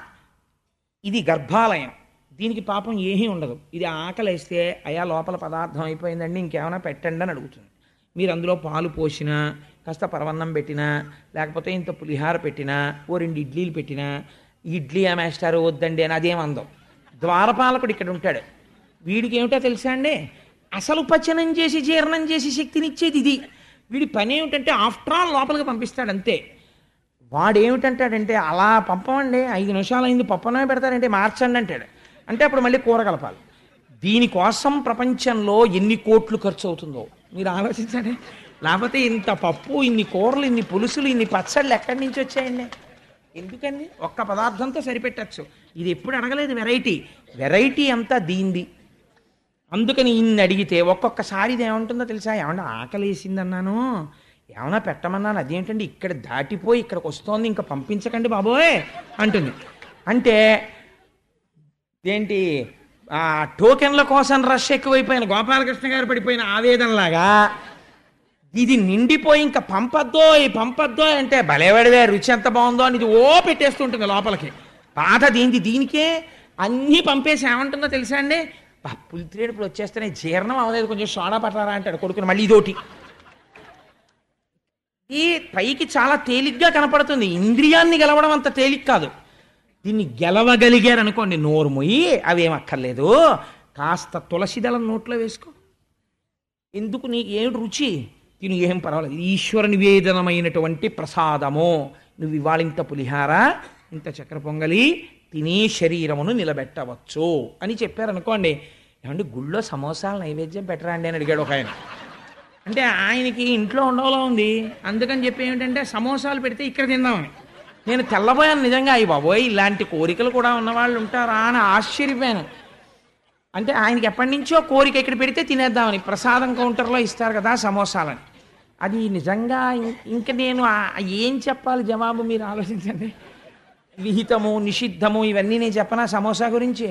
A: ఇది గర్భాలయం, దీనికి పాపం ఏమీ ఉండదు. ఇది ఆకలిస్తే అయ్యా లోపల పదార్థం అయిపోయిందండి ఇంకేమైనా పెట్టండి అని అడుగుతుంది. మీరు అందులో పాలు పోసినా, కాస్త పరవన్నం పెట్టినా, లేకపోతే ఇంత పులిహార పెట్టినా, ఓ 2 ఇడ్లీలు పెట్టినా, ఇడ్లీ అమేస్తారు వద్దండి అని అదేమందం. ద్వారపాలకుడు ఇక్కడ ఉంటాడు, వీడికి ఏమిటో తెలుసా అండి, అసలు పచనం చేసి జీర్ణం చేసి శక్తినిచ్చేది ఇది. వీడి పని ఏమిటంటే ఆఫ్టర్ ఆల్ లోపలికి పంపిస్తాడు అంతే. వాడు ఏమిటంటాడంటే అలా పంపమండి, 5 నిమిషాలు అయింది పప్పనే పెడతాడంటే మార్చండి అంటాడు. అంటే అప్పుడు మళ్ళీ కూర కలపాలి. దీనికోసం ప్రపంచంలో ఎన్ని కోట్లు ఖర్చు అవుతుందో మీరు ఆలోచించండి. లేకపోతే ఇంత పప్పు, ఇన్ని కూరలు, ఇన్ని పులుసులు, ఇన్ని పచ్చళ్ళు ఎక్కడి నుంచి వచ్చాయండి? ఎందుకండి? ఒక్క పదార్థంతో సరిపెట్టచ్చు. ఇది ఎప్పుడు అడగలేదు వెరైటీ అంతా దీంది. అందుకని ఇన్ని అడిగితే ఒక్కొక్కసారి ఇది ఏముంటుందో తెలుసా? ఏమన్నా ఆకలేసింది అన్నాను, ఏమన్నా పెట్టమన్నాను, అదేంటండి ఇక్కడ దాటిపోయి ఇక్కడికి వస్తోంది, ఇంకా పంపించకండి బాబోయ్ అంటుంది. అంటే ఏంటి, ఆ టోకెన్ల కోసం రష్ ఎక్కువైపోయిన గోపాలకృష్ణ గారు పడిపోయిన ఆవేదనలాగా ఇది నిండిపోయి ఇంకా పంపద్దో అంటే భలేవాడివే, రుచి ఎంత బాగుందో అని ఇది ఓ పెట్టేస్తుంటుంది లోపలికి. పాత దీనికే అన్నీ పంపేసి ఏమంటుందో తెలుసా అండి? పులిత్రేడుపులు వచ్చేస్తేనే జీర్ణం అవ్వలేదు, కొంచెం సోడా పట్టారా అంటాడు కొడుకుని. మళ్ళీ ఇదోటి. ఈ పైకి చాలా తేలిగ్గా కనపడుతుంది, ఇంద్రియాన్ని గెలవడం అంత తేలిక కాదు. దీన్ని గెలవగలిగారు అనుకోండి, నోరు మొయ్యి అవేమక్కర్లేదు, కాస్త తులసి దళం నోట్లో వేసుకో, ఎందుకు నీకు ఏమిటి రుచి, తిను ఏం పర్వాలేదు, ఈశ్వర నివేదనమైనటువంటి ప్రసాదము, నువ్వు ఇవాళ ఇంత పులిహార ఇంత చక్కెర పొంగలి తినే శరీరమును నిలబెట్టవచ్చు అని చెప్పారనుకోండి. ఏమంటే గుళ్ళో సమోసాలు నైవేద్యం పెట్టరా అండి అని అడిగాడు ఒక ఆయన. అంటే ఆయనకి ఇంట్లో ఉండవలో ఉంది, అందుకని చెప్పి ఏమిటంటే సమోసాలు పెడితే ఇక్కడ తిందామని. నేను తెల్లబోయాను నిజంగా, అయ్యి బాబోయ్ ఇలాంటి కోరికలు కూడా ఉన్నవాళ్ళు ఉంటారా అని ఆశ్చర్యపోయాను. అంటే ఆయనకి ఎప్పటి నుంచో కోరిక ఇక్కడ పెడితే తినేద్దామని, ప్రసాదం కౌంటర్లో ఇస్తారు కదా సమోసాలని. అది నిజంగా ఇంక నేను ఏం చెప్పాలి జవాబు మీరు ఆలోచించండి. విహితము నిషిద్ధము ఇవన్నీ నేను చెప్పనా సమోసా గురించి?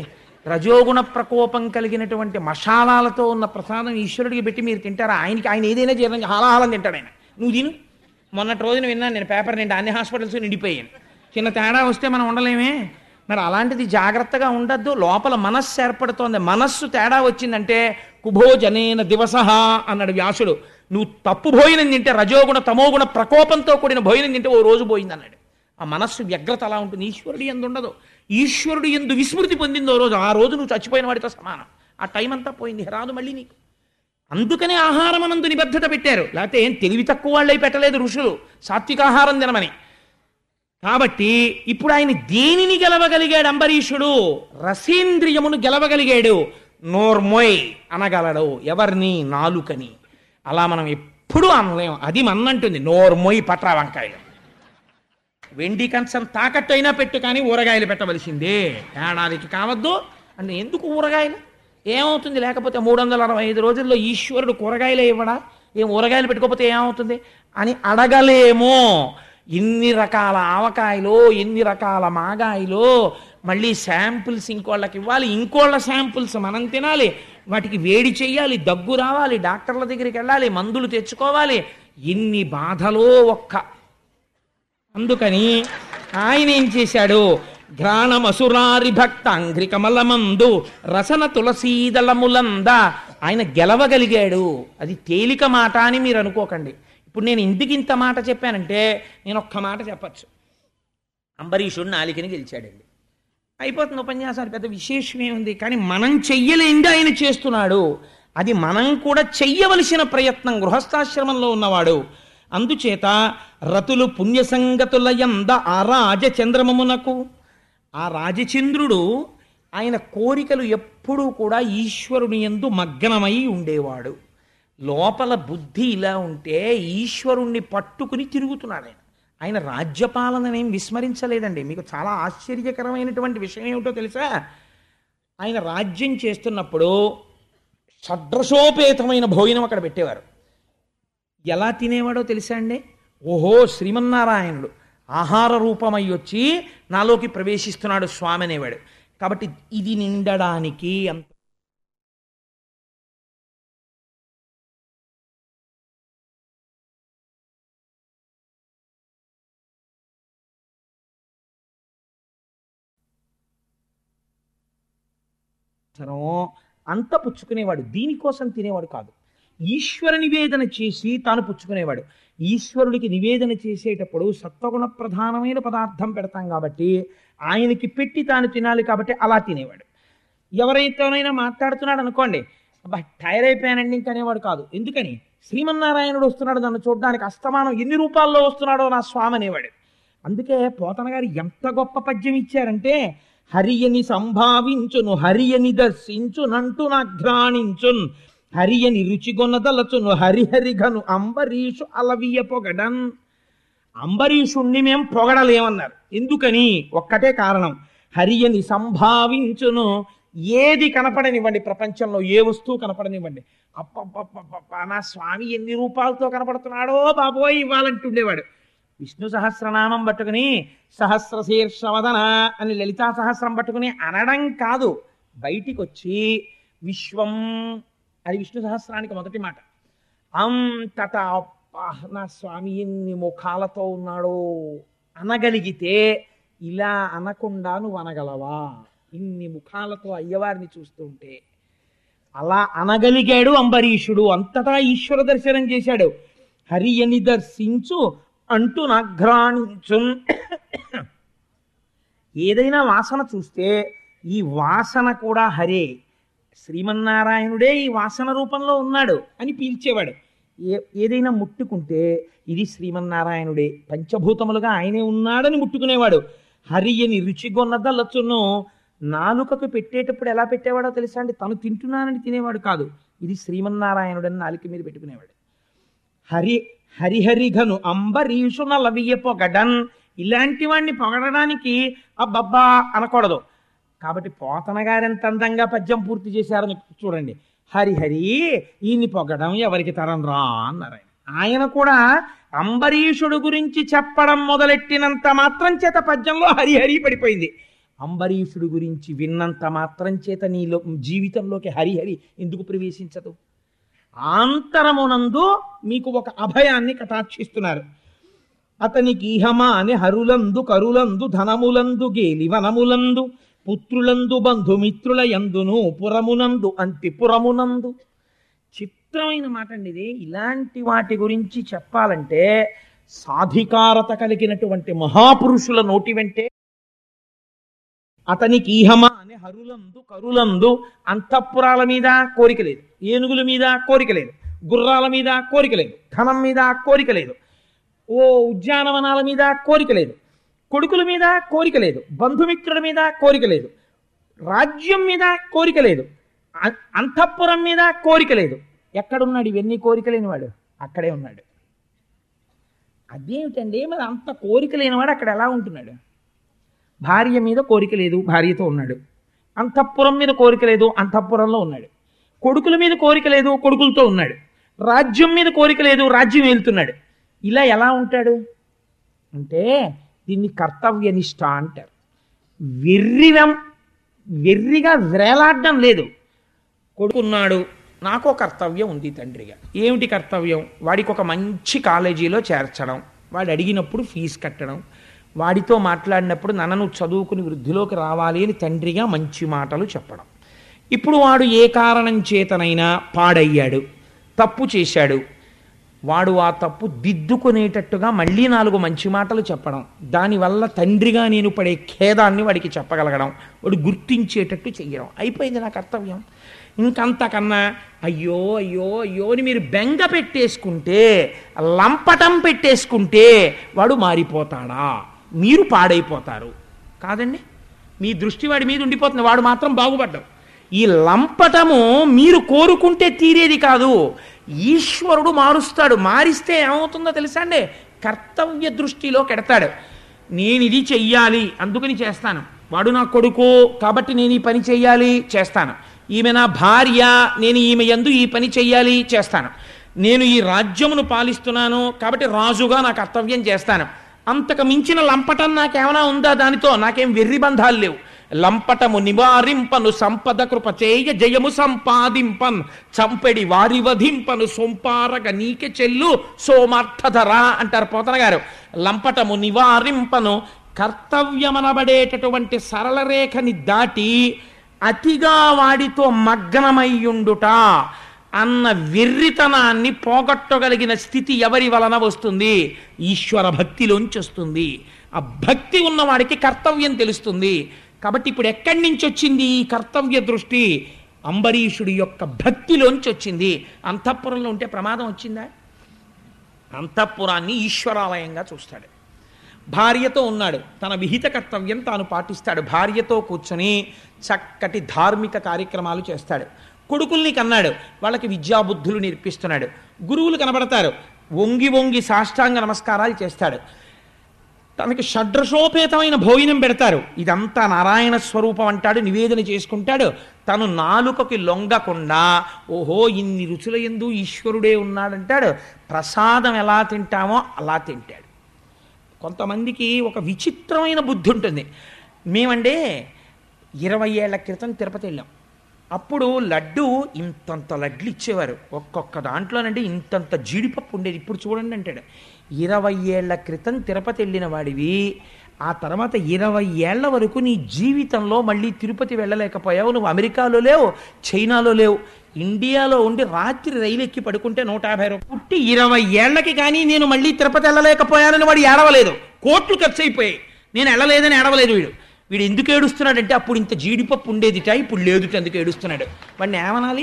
A: రజోగుణ ప్రకోపం కలిగినటువంటి మషాలాలతో ఉన్న ప్రసాదం ఈశ్వరుడికి పెట్టి మీరు తింటారా? ఆయన ఏదైనా జీర్ణం హాలాహాలం తింటాడు ఆయన. నువ్వు తిను. మొన్నటి రోజున విన్నాను నేను పేపర్ నిండి అన్ని హాస్పిటల్స్ నిండిపోయాను. చిన్న తేడా వస్తే మనం ఉండలేమే. మరి అలాంటిది జాగ్రత్తగా ఉండద్దు. లోపల మనస్సు ఏర్పడుతోంది. మనస్సు తేడా వచ్చిందంటే కుభోజనేన దివసహ అన్నాడు వ్యాసుడు. నువ్వు తప్పు భోజనం తింటే, రజోగుణ తమోగుణ ప్రకోపంతో కూడిన భోజనం తింటే ఓ రోజు పోయింది అన్నాడు. ఆ మనస్సు వ్యగ్రత అలా ఉంటుంది. ఈశ్వరుడు ఎందు ఉండదు. ఈశ్వరుడు ఎందు విస్మృతి పొందిందో రోజు, ఆ రోజు నువ్వు చచ్చిపోయిన వాడితో సమానం. ఆ టైం అంతా పోయింది, రాదు మళ్ళీ నీకు. అందుకనే ఆహారం అనందు నిబద్ధత పెట్టారు. లేకపోతే ఏం తెలివి తక్కువ వాళ్ళై పెట్టలేదు ఋషులు సాత్వికాహారం తినమని. కాబట్టి ఇప్పుడు ఆయన దేనిని గెలవగలిగాడు అంబరీషుడు? రసేంద్రియమును గెలవగలిగాడు. నోర్మోయ్ అనగలడు. ఎవరిని? నాలుకని. అలా మనం ఎప్పుడూ అనలేము. అది మన్నంటుంది, నోర్మోయ్ పట్రా వంకాయలు. వెండి కంచం తాకట్టు అయినా పెట్టు, కానీ ఊరగాయలు పెట్టవలసిందే. ఏడాదికి కావద్దు అంటే ఎందుకు ఊరగాయలు? ఏమవుతుంది లేకపోతే? 365 రోజుల్లో ఈశ్వరుడు కూరగాయలే ఇవ్వడా? ఏం ఊరగాయలు పెట్టుకోకపోతే ఏమవుతుంది అని అడగలేమో. ఇన్ని రకాల ఆవకాయలు, ఎన్ని రకాల మాగాయలు, మళ్ళీ శాంపుల్స్ ఇంకోళ్ళకి ఇవ్వాలి, ఇంకోళ్ళ శాంపుల్స్ మనం తినాలి, వాటికి వేడి చెయ్యాలి, దగ్గు రావాలి, డాక్టర్ల దగ్గరికి వెళ్ళాలి, మందులు తెచ్చుకోవాలి. ఎన్ని బాధలో అందుకని ఆయన ఏం చేశాడు? ఘ్రాణమసురారి భక్త అంఘ్రికమలమందు రసన తులసీదళములంద ఆయన గెలవగలిగాడు. అది తేలిక మాట అని మీరు అనుకోకండి. ఇప్పుడు నేను ఇందుకు ఇంత మాట చెప్పానంటే నేను ఒక్క మాట చెప్పచ్చు. అంబరీషుడు నాలికని గెలిచాడండి, అయిపోతుంది ఉపన్యాసాలు, పెద్ద విశేషమే ఉంది. కానీ మనం చెయ్యలేంది ఆయన చేస్తున్నాడు. అది మనం కూడా చెయ్యవలసిన ప్రయత్నం. గృహస్థాశ్రమంలో ఉన్నవాడు. అందుచేత రతులు పుణ్యసంగతులయంద ఆ రాజచంద్రమమునకు, ఆ రాజచంద్రుడు ఆయన కోరికలు ఎప్పుడూ కూడా ఈశ్వరుని యందు మగ్నమై ఉండేవాడు. లోపల బుద్ధి ఇలా ఉంటే ఈశ్వరుణ్ణి పట్టుకుని తిరుగుతున్నాడు ఆయన. ఆయన రాజ్యపాలననేం విస్మరించలేదండి. మీకు చాలా ఆశ్చర్యకరమైనటువంటి విషయం ఏమిటో తెలుసా? ఆయన రాజ్యం చేస్తున్నప్పుడు షడ్రసోపేతమైన భోజనం అక్కడ పెట్టేవారు. ఎలా తినేవాడో తెలుసా అండి? ఓహో, శ్రీమన్నారాయణుడు ఆహార రూపమై వచ్చి నాలోకి ప్రవేశిస్తున్నాడు స్వామి అనేవాడు. కాబట్టి ఇది నిండడానికి అంత అంత పుచ్చుకునేవాడు. దీనికోసం తినేవాడు కాదు. ఈశ్వర నివేదన చేసి తాను పుచ్చుకునేవాడు. ఈశ్వరుడికి నివేదన చేసేటప్పుడు సత్వగుణ ప్రధానమైన పదార్థం పెడతాం కాబట్టి ఆయనకి పెట్టి తాను తినాలి కాబట్టి అలా తినేవాడు. ఎవరైతేనైనా మాట్లాడుతున్నాడు అనుకోండి, అబ్బా టైర్ అయిపోయానండి ఇంక అనేవాడు కాదు. ఎందుకని? శ్రీమన్నారాయణుడు వస్తున్నాడు నన్ను చూడడానికి, అస్తమానం ఎన్ని రూపాల్లో వస్తున్నాడో నా స్వామి అనేవాడు. అందుకే పోతన గారు ఎంత గొప్ప పద్యం ఇచ్చారంటే, హరియని సంభావించును హరియని దర్శించునంటూ నాఘ్రాణించున్ హరియని రుచిగొన్నదలచును హరిహరిఘను అంబరీషు అలవియ పొగడన్. అంబరీషుణ్ణి మేం పొగడలేమన్నారు. ఎందుకని? ఒక్కటే కారణం, హరియని సంభావించును. ఏది కనపడనివ్వండి ప్రపంచంలో, ఏ వస్తువు కనపడనివ్వండి, అప్ప నా స్వామి ఎన్ని రూపాలతో కనపడుతున్నాడో బాబోయ్ ఇవ్వాలంటుండేవాడు. విష్ణు సహస్రనామం పట్టుకుని సహస్రశీర్షవదన అని లలితా సహస్రం పట్టుకుని అనడం కాదు, బయటికి వచ్చి విశ్వం అది విష్ణు సహస్రానికి మొదటి మాట. అంతటా నా స్వామి ఎన్ని ముఖాలతో ఉన్నాడో అనగలిగితే, ఇలా అనకుండా నువ్వు అనగలవా? ఇన్ని ముఖాలతో అయ్యవారిని చూస్తుంటే అలా అనగలిగాడు అంబరీషుడు. అంతటా ఈశ్వర దర్శనం చేశాడు. హరియని దర్శించు అంటూ నాఘ్రాణించు. ఏదైనా వాసన చూస్తే ఈ వాసన కూడా హరే, శ్రీమన్నారాయణుడే ఈ వాసన రూపంలో ఉన్నాడు అని పీల్చేవాడు. ఏదైనా ముట్టుకుంటే ఇది శ్రీమన్నారాయణుడే, పంచభూతములుగా ఆయనే ఉన్నాడని ముట్టుకునేవాడు. హరియని రుచిగొన్నదలచును. నాలుకకు పెట్టేటప్పుడు ఎలా పెట్టేవాడో తెలుసా అండి? తను తింటున్నానని తినేవాడు కాదు, ఇది శ్రీమన్నారాయణుడని నాలుక మీద పెట్టుకునేవాడు. హరిహరిఘను అంబరీషున లవియ పొగడన్. ఇలాంటి వాడిని పొగడడానికి అబ్బబ్బా అనకూడదు. కాబట్టి పోతన గారెంత అందంగా పద్యం పూర్తి చేశారని చూడండి. హరిహరి ఈయన్ని పొగడం ఎవరికి తరం రా అన్నారు ఆయన. ఆయన కూడా అంబరీషుడు గురించి చెప్పడం మొదలెట్టినంత మాత్రం చేత పద్యంలో హరిహరి పడిపోయింది. అంబరీషుడి గురించి విన్నంత మాత్రం చేత నీలో జీవితంలోకి హరిహరి ఎందుకు ప్రవేశించదు? ఆంతరమునందు మీకు ఒక అభయాన్ని కటాక్షిస్తున్నారు. అతనికి ఈహమా అని హరులందు కరులందు ధనములందు గేలి వనములందు పుత్రులందు బంధుమిత్రుల యందును పురమునందు అంతిపురమునందు. చిత్రమైన మాట అండి ఇది. ఇలాంటి వాటి గురించి చెప్పాలంటే సాధికారత కలిగినటువంటి మహాపురుషుల నోటి వెంటే అతనికి ఈహమా అని హరులందు కరులందు అంతఃపురాల మీద కోరిక లేదు, ఏనుగుల మీద కోరిక లేదు, గుర్రాల మీద కోరిక లేదు, ధనం మీద కోరిక లేదు, ఓ ఉద్యానవనాల మీద కోరిక లేదు, కొడుకుల మీద కోరిక లేదు, బంధుమిత్రుల మీద కోరిక లేదు, రాజ్యం మీద కోరిక లేదు, అంతఃపురం మీద కోరిక లేదు. ఎక్కడున్నాడు ఇవన్నీ కోరిక లేనివాడు? అక్కడే ఉన్నాడు. అదేమిటండి మరి అంత కోరిక లేనివాడు అక్కడ ఎలా ఉంటున్నాడు? భార్య మీద కోరిక లేదు, భార్యతో ఉన్నాడు. అంతఃపురం మీద కోరిక లేదు, అంతఃపురంలో ఉన్నాడు. కొడుకుల మీద కోరిక లేదు, కొడుకులతో ఉన్నాడు. రాజ్యం మీద కోరిక లేదు, రాజ్యం వెళ్తున్నాడు. ఇలా ఎలా ఉంటాడు అంటే దీన్ని కర్తవ్యనిష్ట అంటారు. వెర్రిగా వ్రేలాడడం లేదు. కొడుకున్నాడు, నాకో కర్తవ్యం ఉంది తండ్రిగా. ఏమిటి కర్తవ్యం? వాడికి ఒక మంచి కాలేజీలో చేర్చడం, వాడు అడిగినప్పుడు ఫీజు కట్టడం, వాడితో మాట్లాడినప్పుడు నన్ను చదువుకుని వృద్ధిలోకి రావాలి అని తండ్రిగా మంచి మాటలు చెప్పడం. ఇప్పుడు వాడు ఏ కారణం చేతనైనా పాడయ్యాడు, తప్పు చేశాడు, వాడు ఆ తప్పు దిద్దుకునేటట్టుగా మళ్ళీ 4 మంచి మాటలు చెప్పడం, దానివల్ల తండ్రిగా నేను పడే ఖేదాన్ని వాడికి చెప్పగలగడం, వాడు గుర్తించేటట్టు చెయ్యడం. అయిపోయింది నా కర్తవ్యం. ఇంకంతకన్నా అయ్యో అయ్యో అయ్యో అని మీరు బెంగ పెట్టేసుకుంటే, లంపటం పెట్టేసుకుంటే వాడు మారిపోతాడా? మీరు పాడైపోతారు కాదండి. మీ దృష్టి వాడి మీద ఉండిపోతుంది, వాడు మాత్రం బాగుపడ్డం. ఈ లంపటము మీరు కోరుకుంటే తీరేది కాదు, ఈశ్వరుడు మారుస్తాడు. మారిస్తే ఏమవుతుందో తెలుసా అండి? కర్తవ్య దృష్టిలో కెడతాడు. నేను ఇది చెయ్యాలి అందుకని చేస్తాను, వాడు నా కొడుకు కాబట్టి నేను ఈ పని చెయ్యాలి చేస్తాను, ఈమె నా భార్య నేను ఈమె యందు ఈ పని చెయ్యాలి చేస్తాను, నేను ఈ రాజ్యమును పాలిస్తున్నాను కాబట్టి రాజుగా నా కర్తవ్యం చేస్తాను. అంతకు మించిన లంపటం నాకేమైనా ఉందా? దానితో నాకేం వెర్రి బంధాలు లేవు. లంపటము నివారింపను సంపద కృప చేయ జయము సంపాదింపన్ చంపెడి వారి వధింపను సొంపారగ నీకె చెల్లు సోమార్థధర అంటారు పోతన గారు. లంపటము నివారింపను కర్తవ్యమనబడేటటువంటి సరళ రేఖని దాటి అతిగా వాడితో మగ్నమయ్యుండుట అన్న వెర్రితనాన్ని పోగొట్టగలిగిన స్థితి ఎవరి వలన వస్తుంది? ఈశ్వర భక్తిలోంచి వస్తుంది. ఆ భక్తి ఉన్నవాడికి కర్తవ్యం తెలుస్తుంది. కాబట్టి ఇప్పుడు ఎక్కడి నుంచి వచ్చింది ఈ కర్తవ్య దృష్టి? అంబరీషుడి యొక్క భక్తిలోంచి వచ్చింది. అంతఃపురంలో ఉంటే ప్రమాదం వచ్చిందా? అంతఃపురాన్ని ఈశ్వరాలయంగా చూస్తాడు. భార్యతో ఉన్నాడు, తన విహిత కర్తవ్యం తాను పాటిస్తాడు. భార్యతో కూర్చొని చక్కటి ధార్మిక కార్యక్రమాలు చేస్తాడు. కొడుకుల్ని కన్నాడు, వాళ్ళకి విద్యాబుద్ధులు నేర్పిస్తున్నాడు. గురువులు కనబడతారు, వంగి వంగి సాష్టాంగ నమస్కారాలు చేస్తాడు. తనకి షడ్రసోపేతమైన భోజనం పెడతారు. ఇదంతా నారాయణ స్వరూపం అంటాడు, నివేదన చేసుకుంటాడు. తను నాలుకకి లొంగకుండా ఓహో ఇన్ని రుచుల యందు ఈశ్వరుడే ఉన్నాడంటాడు. ప్రసాదం ఎలా తింటామో అలా తింటాడు. కొంతమందికి ఒక విచిత్రమైన బుద్ధి ఉంటుంది. మేమంటే 20 ఏళ్ల క్రితం తిరుపతి వెళ్ళాం. అప్పుడు లడ్డు ఇంతంత లడ్లు ఇచ్చేవారు. ఒక్కొక్క దాంట్లోనంటే ఇంతంత జీడిపప్పు ఉండేది. ఇప్పుడు చూడండి అంటాడు. 20 ఏళ్ల క్రితం తిరుపతి వెళ్ళిన వాడివి, ఆ తర్వాత 20 ఏళ్ల వరకు నీ జీవితంలో మళ్ళీ తిరుపతి వెళ్ళలేకపోయావు. నువ్వు అమెరికాలో లేవు, చైనాలో లేవు, ఇండియాలో ఉండి రాత్రి రైలు ఎక్కి పడుకుంటే 150 రూపాయలు. పుట్టి 20 ఏళ్లకి కానీ నేను మళ్ళీ తిరుపతి వెళ్ళలేకపోయానని వాడు ఏడవలేదు. కోట్లు ఖర్చు అయిపోయాయి, నేను వెళ్ళలేదని ఏడవలేదు. వీడు ఎందుకు ఏడుస్తున్నాడంటే అప్పుడు ఇంత జీడిపప్పు ఉండేదిట, ఇప్పుడు లేదుట, అందుకు ఏడుస్తున్నాడు. వాడిని ఏమనాలి?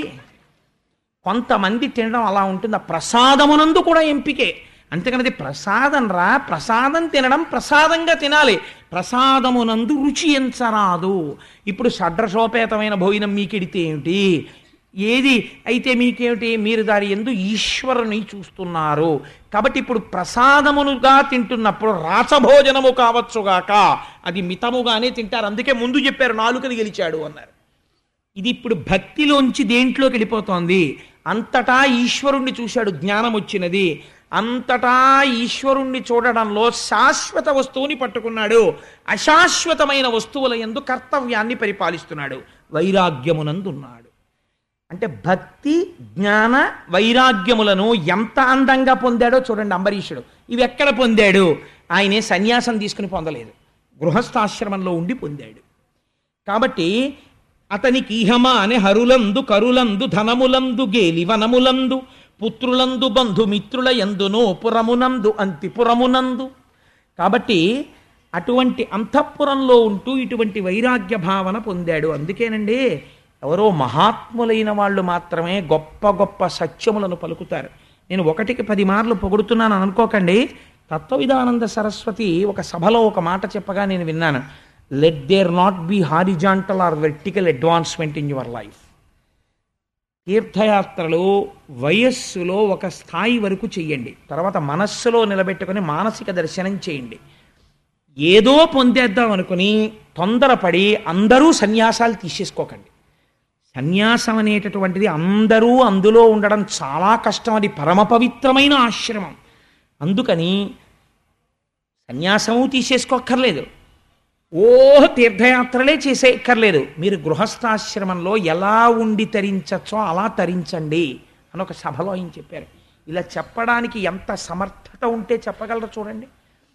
A: కొంతమంది తినడం అలా ఉంటుంది. ఆ ప్రసాదమునందు కూడా ఎంపికే. అంతేకానది ప్రసాదం రా, ప్రసాదం తినడం ప్రసాదంగా తినాలి, ప్రసాదమునందు రుచి ఎంచరాదు. ఇప్పుడు షడ్రసోపేతమైన భోజనం మీకెడితే ఏమిటి? ఏది అయితే మీకేమిటి? మీరు దాని యందు ఈశ్వరుని చూస్తున్నారు. కాబట్టి ఇప్పుడు ప్రసాదమునుగా తింటున్నప్పుడు రాసభోజనము కావచ్చుగాక, అది మితముగానే తింటారు. అందుకే ముందు చెప్పారు నాలుకని గెలిచాడు అన్నారు. ఇది ఇప్పుడు భక్తిలోంచి దేంట్లోకి వెళ్ళిపోతోంది? అంతటా ఈశ్వరుణ్ణి చూశాడు, జ్ఞానం వచ్చినది. అంతటా ఈశ్వరుణ్ణి చూడడంలో శాశ్వత వస్తువుని పట్టుకున్నాడు, అశాశ్వతమైన వస్తువుల యందు కర్తవ్యాన్ని పరిపాలిస్తున్నాడు, వైరాగ్యమునందున్నాడు. అంటే భక్తి జ్ఞాన వైరాగ్యములను ఎంత అందంగా పొందాడో చూడండి అంబరీషుడు. ఇవి ఎక్కడ పొందాడు? ఆయనే సన్యాసం తీసుకుని పొందలేదు, గృహస్థాశ్రమంలో ఉండి పొందాడు. కాబట్టి అతనికి ఇహమ అనే హరులందు కరులందు ధనములందు గేలి వనములందు పుత్రులందు బంధుమిత్రుల యందును పురమునందు అంతిపురమునందు. కాబట్టి అటువంటి అంతఃపురంలో ఉంటూ ఇటువంటి వైరాగ్య భావన పొందాడు. అందుకేనండి ఎవరో మహాత్ములైన వాళ్ళు మాత్రమే గొప్ప గొప్ప సత్యములను పలుకుతారు. నేను 1కి 10 మార్లు పొగుడుతున్నాను అనుకోకండి. తత్వవిధానంద సరస్వతి ఒక సభలో ఒక మాట చెప్పగా నేను విన్నాను. Let there not be horizontal or vertical advancement in your life. తీర్థయాత్రలు వయస్సులో ఒక స్థాయి వరకు చెయ్యండి, తర్వాత మనస్సులో నిలబెట్టుకుని మానసిక దర్శనం చేయండి. ఏదో పొందేద్దాం అనుకుని తొందరపడి అందరూ సన్యాసాలు తీసేసుకోకండి. సన్యాసం అనేటటువంటిది అందరూ అందులో ఉండడం చాలా కష్టం, అది పరమ పవిత్రమైన ఆశ్రమం. అందుకని సన్యాసము తీసేసుకోక్కర్లేదు, తీర్థయాత్రలే చేసేయక్కర్లేదు. మీరు గృహస్థాశ్రమంలో ఎలా ఉండి తరించచ్చో అలా తరించండి అని ఒక సభలో ఆయన చెప్పారు. ఇలా చెప్పడానికి ఎంత సమర్థత ఉంటే చెప్పగలరు చూడండి.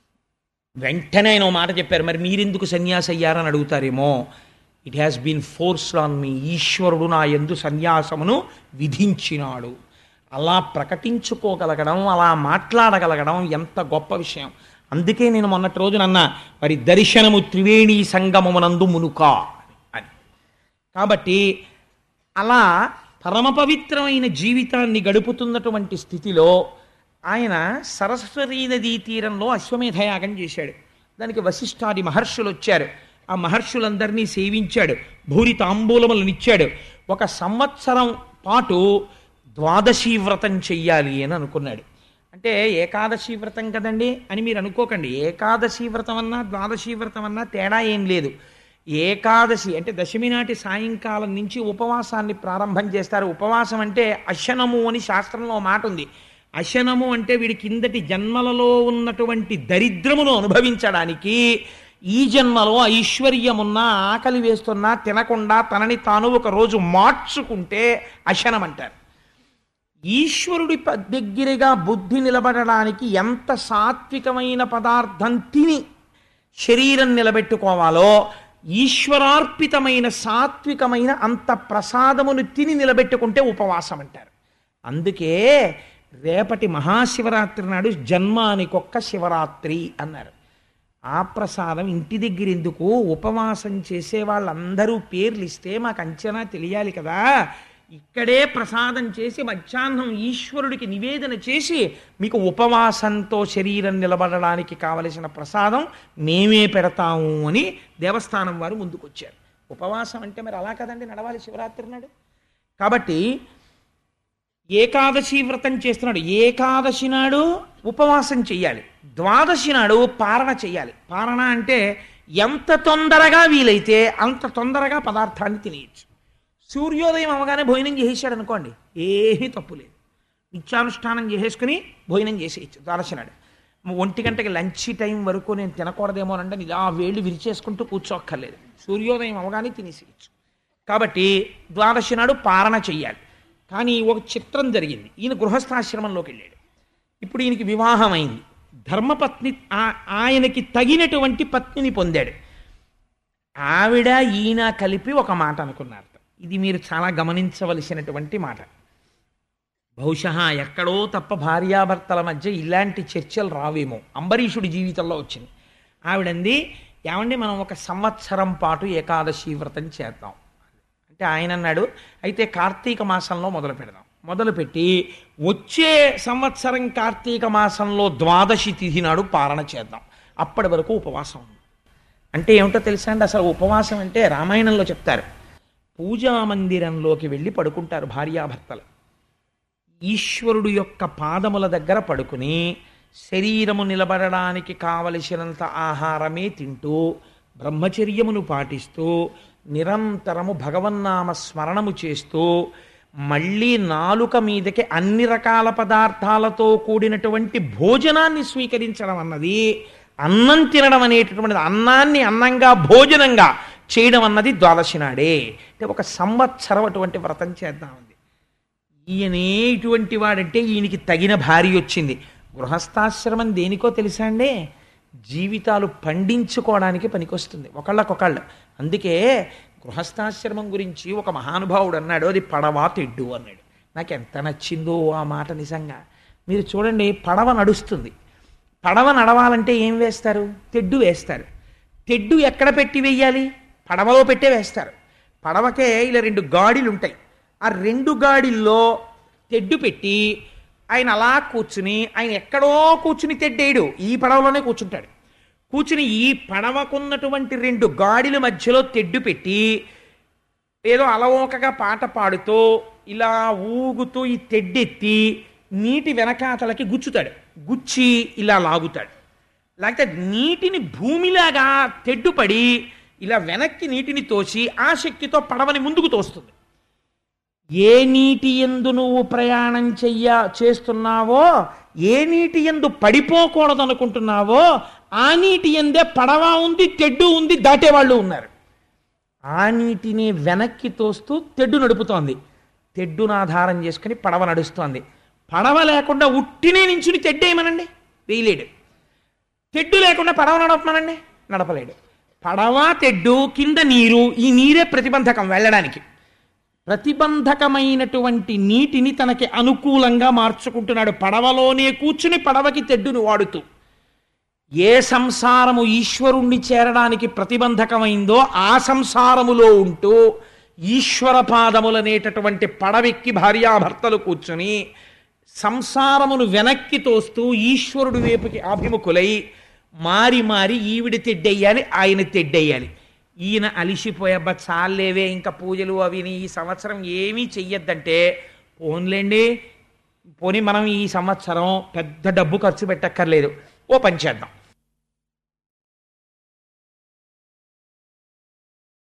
A: వెంటనే ఆయన ఓ మాట చెప్పారు, మరి మీరెందుకు సన్యాసి అయ్యారని అడుగుతారేమో. It has been forced on me. ఈశ్వరుడు నా యందు సన్యాసమును విధించినాడు. అలా ప్రకటించుకోగలగడం, అలా మాట్లాడగలగడం ఎంత గొప్ప విషయం. అందుకే నేను మొన్నటి రోజున అన్నా, మరి దర్శనము త్రివేణి సంగమమునందు మునుక అని. కాబట్టి అలా పరమ పవిత్రమైన జీవితాన్ని గడుపుతున్నటువంటి స్థితిలో ఆయన సరస్వతీ నదీ తీరంలో అశ్వమేధయాగం చేశాడు. దానికి వశిష్ఠాది మహర్షులు వచ్చారు. ఆ మహర్షులందరినీ సేవించాడు, భూరి తాంబూలములనిచ్చాడు. 1 సంవత్సరం పాటు ద్వాదశీ వ్రతం చెయ్యాలి అని అనుకున్నాడు. అంటే ఏకాదశి వ్రతం కదండి అని మీరు అనుకోకండి. ఏకాదశి వ్రతం అన్నా ద్వాదశీ వ్రతం అన్నా తేడా ఏం లేదు. ఏకాదశి అంటే దశమి నాటి సాయంకాలం నుంచి ఉపవాసాన్ని ప్రారంభం చేస్తారు. ఉపవాసం అంటే అశనము అని శాస్త్రంలో మాట ఉంది. అశనము అంటే వీడి కిందటి జన్మలలో ఉన్నటువంటి దరిద్రమును అనుభవించడానికి ఈ జన్మలో ఐశ్వర్యమున్నా ఆకలి వేస్తున్నా తినకుండా తనని తాను ఒక రోజు మార్చుకుంటే అశనం అంటారు. ఈశ్వరుడి దగ్గరగా బుద్ధి నిలబడడానికి ఎంత సాత్వికమైన పదార్థం తిని శరీరం నిలబెట్టుకోవాలో ఈశ్వరార్పితమైన సాత్వికమైన అంత ప్రసాదమును తిని నిలబెట్టుకుంటే ఉపవాసం అంటారు. అందుకే రేపటి మహాశివరాత్రి నాడు జన్మానికొక్క శివరాత్రి అన్నారు. ఆ ప్రసాదం ఇంటి దగ్గర ఎందుకు? ఉపవాసం చేసే వాళ్ళందరూ పేర్లు ఇస్తే మాకు అంచనా తెలియాలి కదా. ఇక్కడే ప్రసాదం చేసి మధ్యాహ్నం ఈశ్వరుడికి నివేదన చేసి మీకు ఉపవాసంతో శరీరం నిలబడడానికి కావలసిన ప్రసాదం మేమే పెడతాము అని దేవస్థానం వారు ముందుకొచ్చారు. ఉపవాసం అంటే మరి అలా కదండి నడవాలి శివరాత్రి నాడు. కాబట్టి ఏకాదశి వ్రతం చేస్తున్నాడు. ఏకాదశి నాడు ఉపవాసం చెయ్యాలి, ద్వాదశి నాడు పారణ చెయ్యాలి. పారణ అంటే ఎంత తొందరగా వీలైతే అంత తొందరగా పదార్థాన్ని తినేయచ్చు. సూర్యోదయం అవగానే భోజనం చేసేసాడు అనుకోండి, ఏమీ తప్పు లేదు. నిత్యానుష్ఠానం చేసేసుకుని భోజనం చేసేయచ్చు. ద్వాదశి నాడు 1 గంటకి లంచ్ టైం వరకు నేను తినకూడదేమోనంటే ఇలా వేళ్ళు విరిచేసుకుంటూ కూర్చోక్కర్లేదు, సూర్యోదయం అవగానే తినేసేయచ్చు. కాబట్టి ద్వాదశి నాడు పారణ చెయ్యాలి. కానీ ఒక చిత్రం జరిగింది. ఈయన గృహస్థాశ్రమంలోకి వెళ్ళాడు. ఇప్పుడు ఈయనకి వివాహం అయింది. ధర్మపత్ని ఆయనకి తగినటువంటి పత్నిని పొందాడు. ఆవిడ ఈయన కలిపి ఒక మాట అనుకున్నారు. ఇది మీరు చాలా గమనించవలసినటువంటి మాట. బహుశా ఎక్కడో తప్ప భార్యాభర్తల మధ్య ఇలాంటి చర్చలు రావేమో. అంబరీషుడి జీవితంలో వచ్చింది. ఆవిడంది, ఏమండి మనం 1 సంవత్సరం పాటు ఏకాదశి వ్రతం చేద్దాం అంటే ఆయన అన్నాడు, అయితే కార్తీక మాసంలో మొదలు పెడదాం. మొదలుపెట్టి వచ్చే సంవత్సరం కార్తీక మాసంలో ద్వాదశి తిథి నాడు పారణ చేద్దాం, అప్పటి వరకు ఉపవాసం. అంటే ఏమిటో తెలుసా అండి, అసలు ఉపవాసం అంటే రామాయణంలో చెప్తారు. పూజా మందిరంలోకి వెళ్ళి పడుకుంటారు భార్యాభర్తలు. ఈశ్వరుడు యొక్క పాదముల దగ్గర పడుకుని శరీరము నిలబడడానికి కావలసినంత ఆహారమే తింటూ బ్రహ్మచర్యమును పాటిస్తూ నిరంతరము భగవన్నామ స్మరణము చేస్తూ మళ్ళీ నాలుక మీదకి అన్ని రకాల పదార్థాలతో కూడినటువంటి భోజనాన్ని స్వీకరించడం అన్నది, అన్నం తినడం అనేటటువంటిది, అన్నాన్ని అన్నంగా భోజనంగా చేయడం అన్నది ద్వాదశి నాడే. అంటే ఒక సంవత్సరం అటువంటి వ్రతం చేద్దామంది. ఈయనే ఇటువంటి వాడంటే ఈయనకి తగిన భార్య వచ్చింది. గృహస్థాశ్రమం దేనికో తెలుసా అండి? జీవితాలు పండించుకోవడానికి పనికొస్తుంది ఒకళ్ళకొకళ్ళు. అందుకే గృహస్థాశ్రమం గురించి ఒక మహానుభావుడు అన్నాడు, అది పడవ తెడ్డు అన్నాడు. నాకు ఎంత నచ్చిందో ఆ మాట నిజంగా. మీరు చూడండి, పడవ నడుస్తుంది. పడవ నడవాలంటే ఏం వేస్తారు? తెడ్డు వేస్తారు. తెడ్డు ఎక్కడ పెట్టి వేయాలి? పడవలో పెట్టే వేస్తారు. పడవకే ఇలా 2 గాడిలు ఉంటాయి. ఆ 2 గాడిల్లో తెడ్డు పెట్టి ఆయన అలా కూర్చుని, ఆయన ఎక్కడో కూర్చుని తెడ్డేయడు, ఈ పడవలోనే కూర్చుంటాడు. కూర్చుని ఈ పడవకున్నటువంటి 2 గాడిల మధ్యలో తెడ్డు పెట్టి ఏదో అలవోకగా పాట పాడుతూ ఇలా ఊగుతూ ఈ తెడ్డెత్తి నీటి వెనకాతలకి గుచ్చుతాడు. గుచ్చి ఇలా లాగుతాడు. లేకపోతే నీటిని భూమిలాగా తెడ్డుపడి ఇలా వెనక్కి నీటిని తోసి ఆ శక్తితో పడవని ముందుకు తోస్తుంది. ఏ నీటి యందు నువ్వు ప్రయాణం చేస్తున్నావో, ఏ నీటి యందు పడిపోకూడదు అనుకుంటున్నావో, ఆ నీటి యందే పడవ ఉంది, తెడ్డు ఉంది, దాటేవాళ్ళు ఉన్నారు. ఆ నీటిని వెనక్కి తోస్తూ తెడ్డు నడుపుతోంది. తెడ్డును ఆధారం చేసుకుని పడవ నడుస్తోంది. పడవ లేకుండా ఉట్టినే నించుని తెడ్డేయమనండి, వేయలేడు. తెడ్డు లేకుండా పడవ నడపమనండి, నడపలేడు. పడవ, తెడ్డు, కింద నీరు, ఈ నీరే ప్రతిబంధకం వెళ్ళడానికి. ప్రతిబంధకమైనటువంటి నీటిని తనకి అనుకూలంగా మార్చుకుంటున్నాడు. పడవలోనే కూర్చుని పడవకి తెడ్డును వాడుతూ. ఏ సంసారము ఈశ్వరుణ్ణి చేరడానికి ప్రతిబంధకమైందో ఆ సంసారములో ఉంటూ ఈశ్వర పాదములనేటటువంటి పడవెక్కి భార్యాభర్తలు కూర్చుని సంసారమును వెనక్కి తోస్తూ ఈశ్వరుడి వైపుకి అభిముఖులై మారి మారి ఈవిడ తెడ్డెయ్యాలి, ఆయన తెడ్డెయ్యాలి. ఈయన అలిసిపోయబ్బా చాలేవే ఇంకా పూజలు అవిని ఈ సంవత్సరం ఏమీ చెయ్యొద్దంటే, పోనీ మనం ఈ సంవత్సరం పెద్ద డబ్బు ఖర్చు పెట్టక్కర్లేదు, ఓ పని చేద్దాం.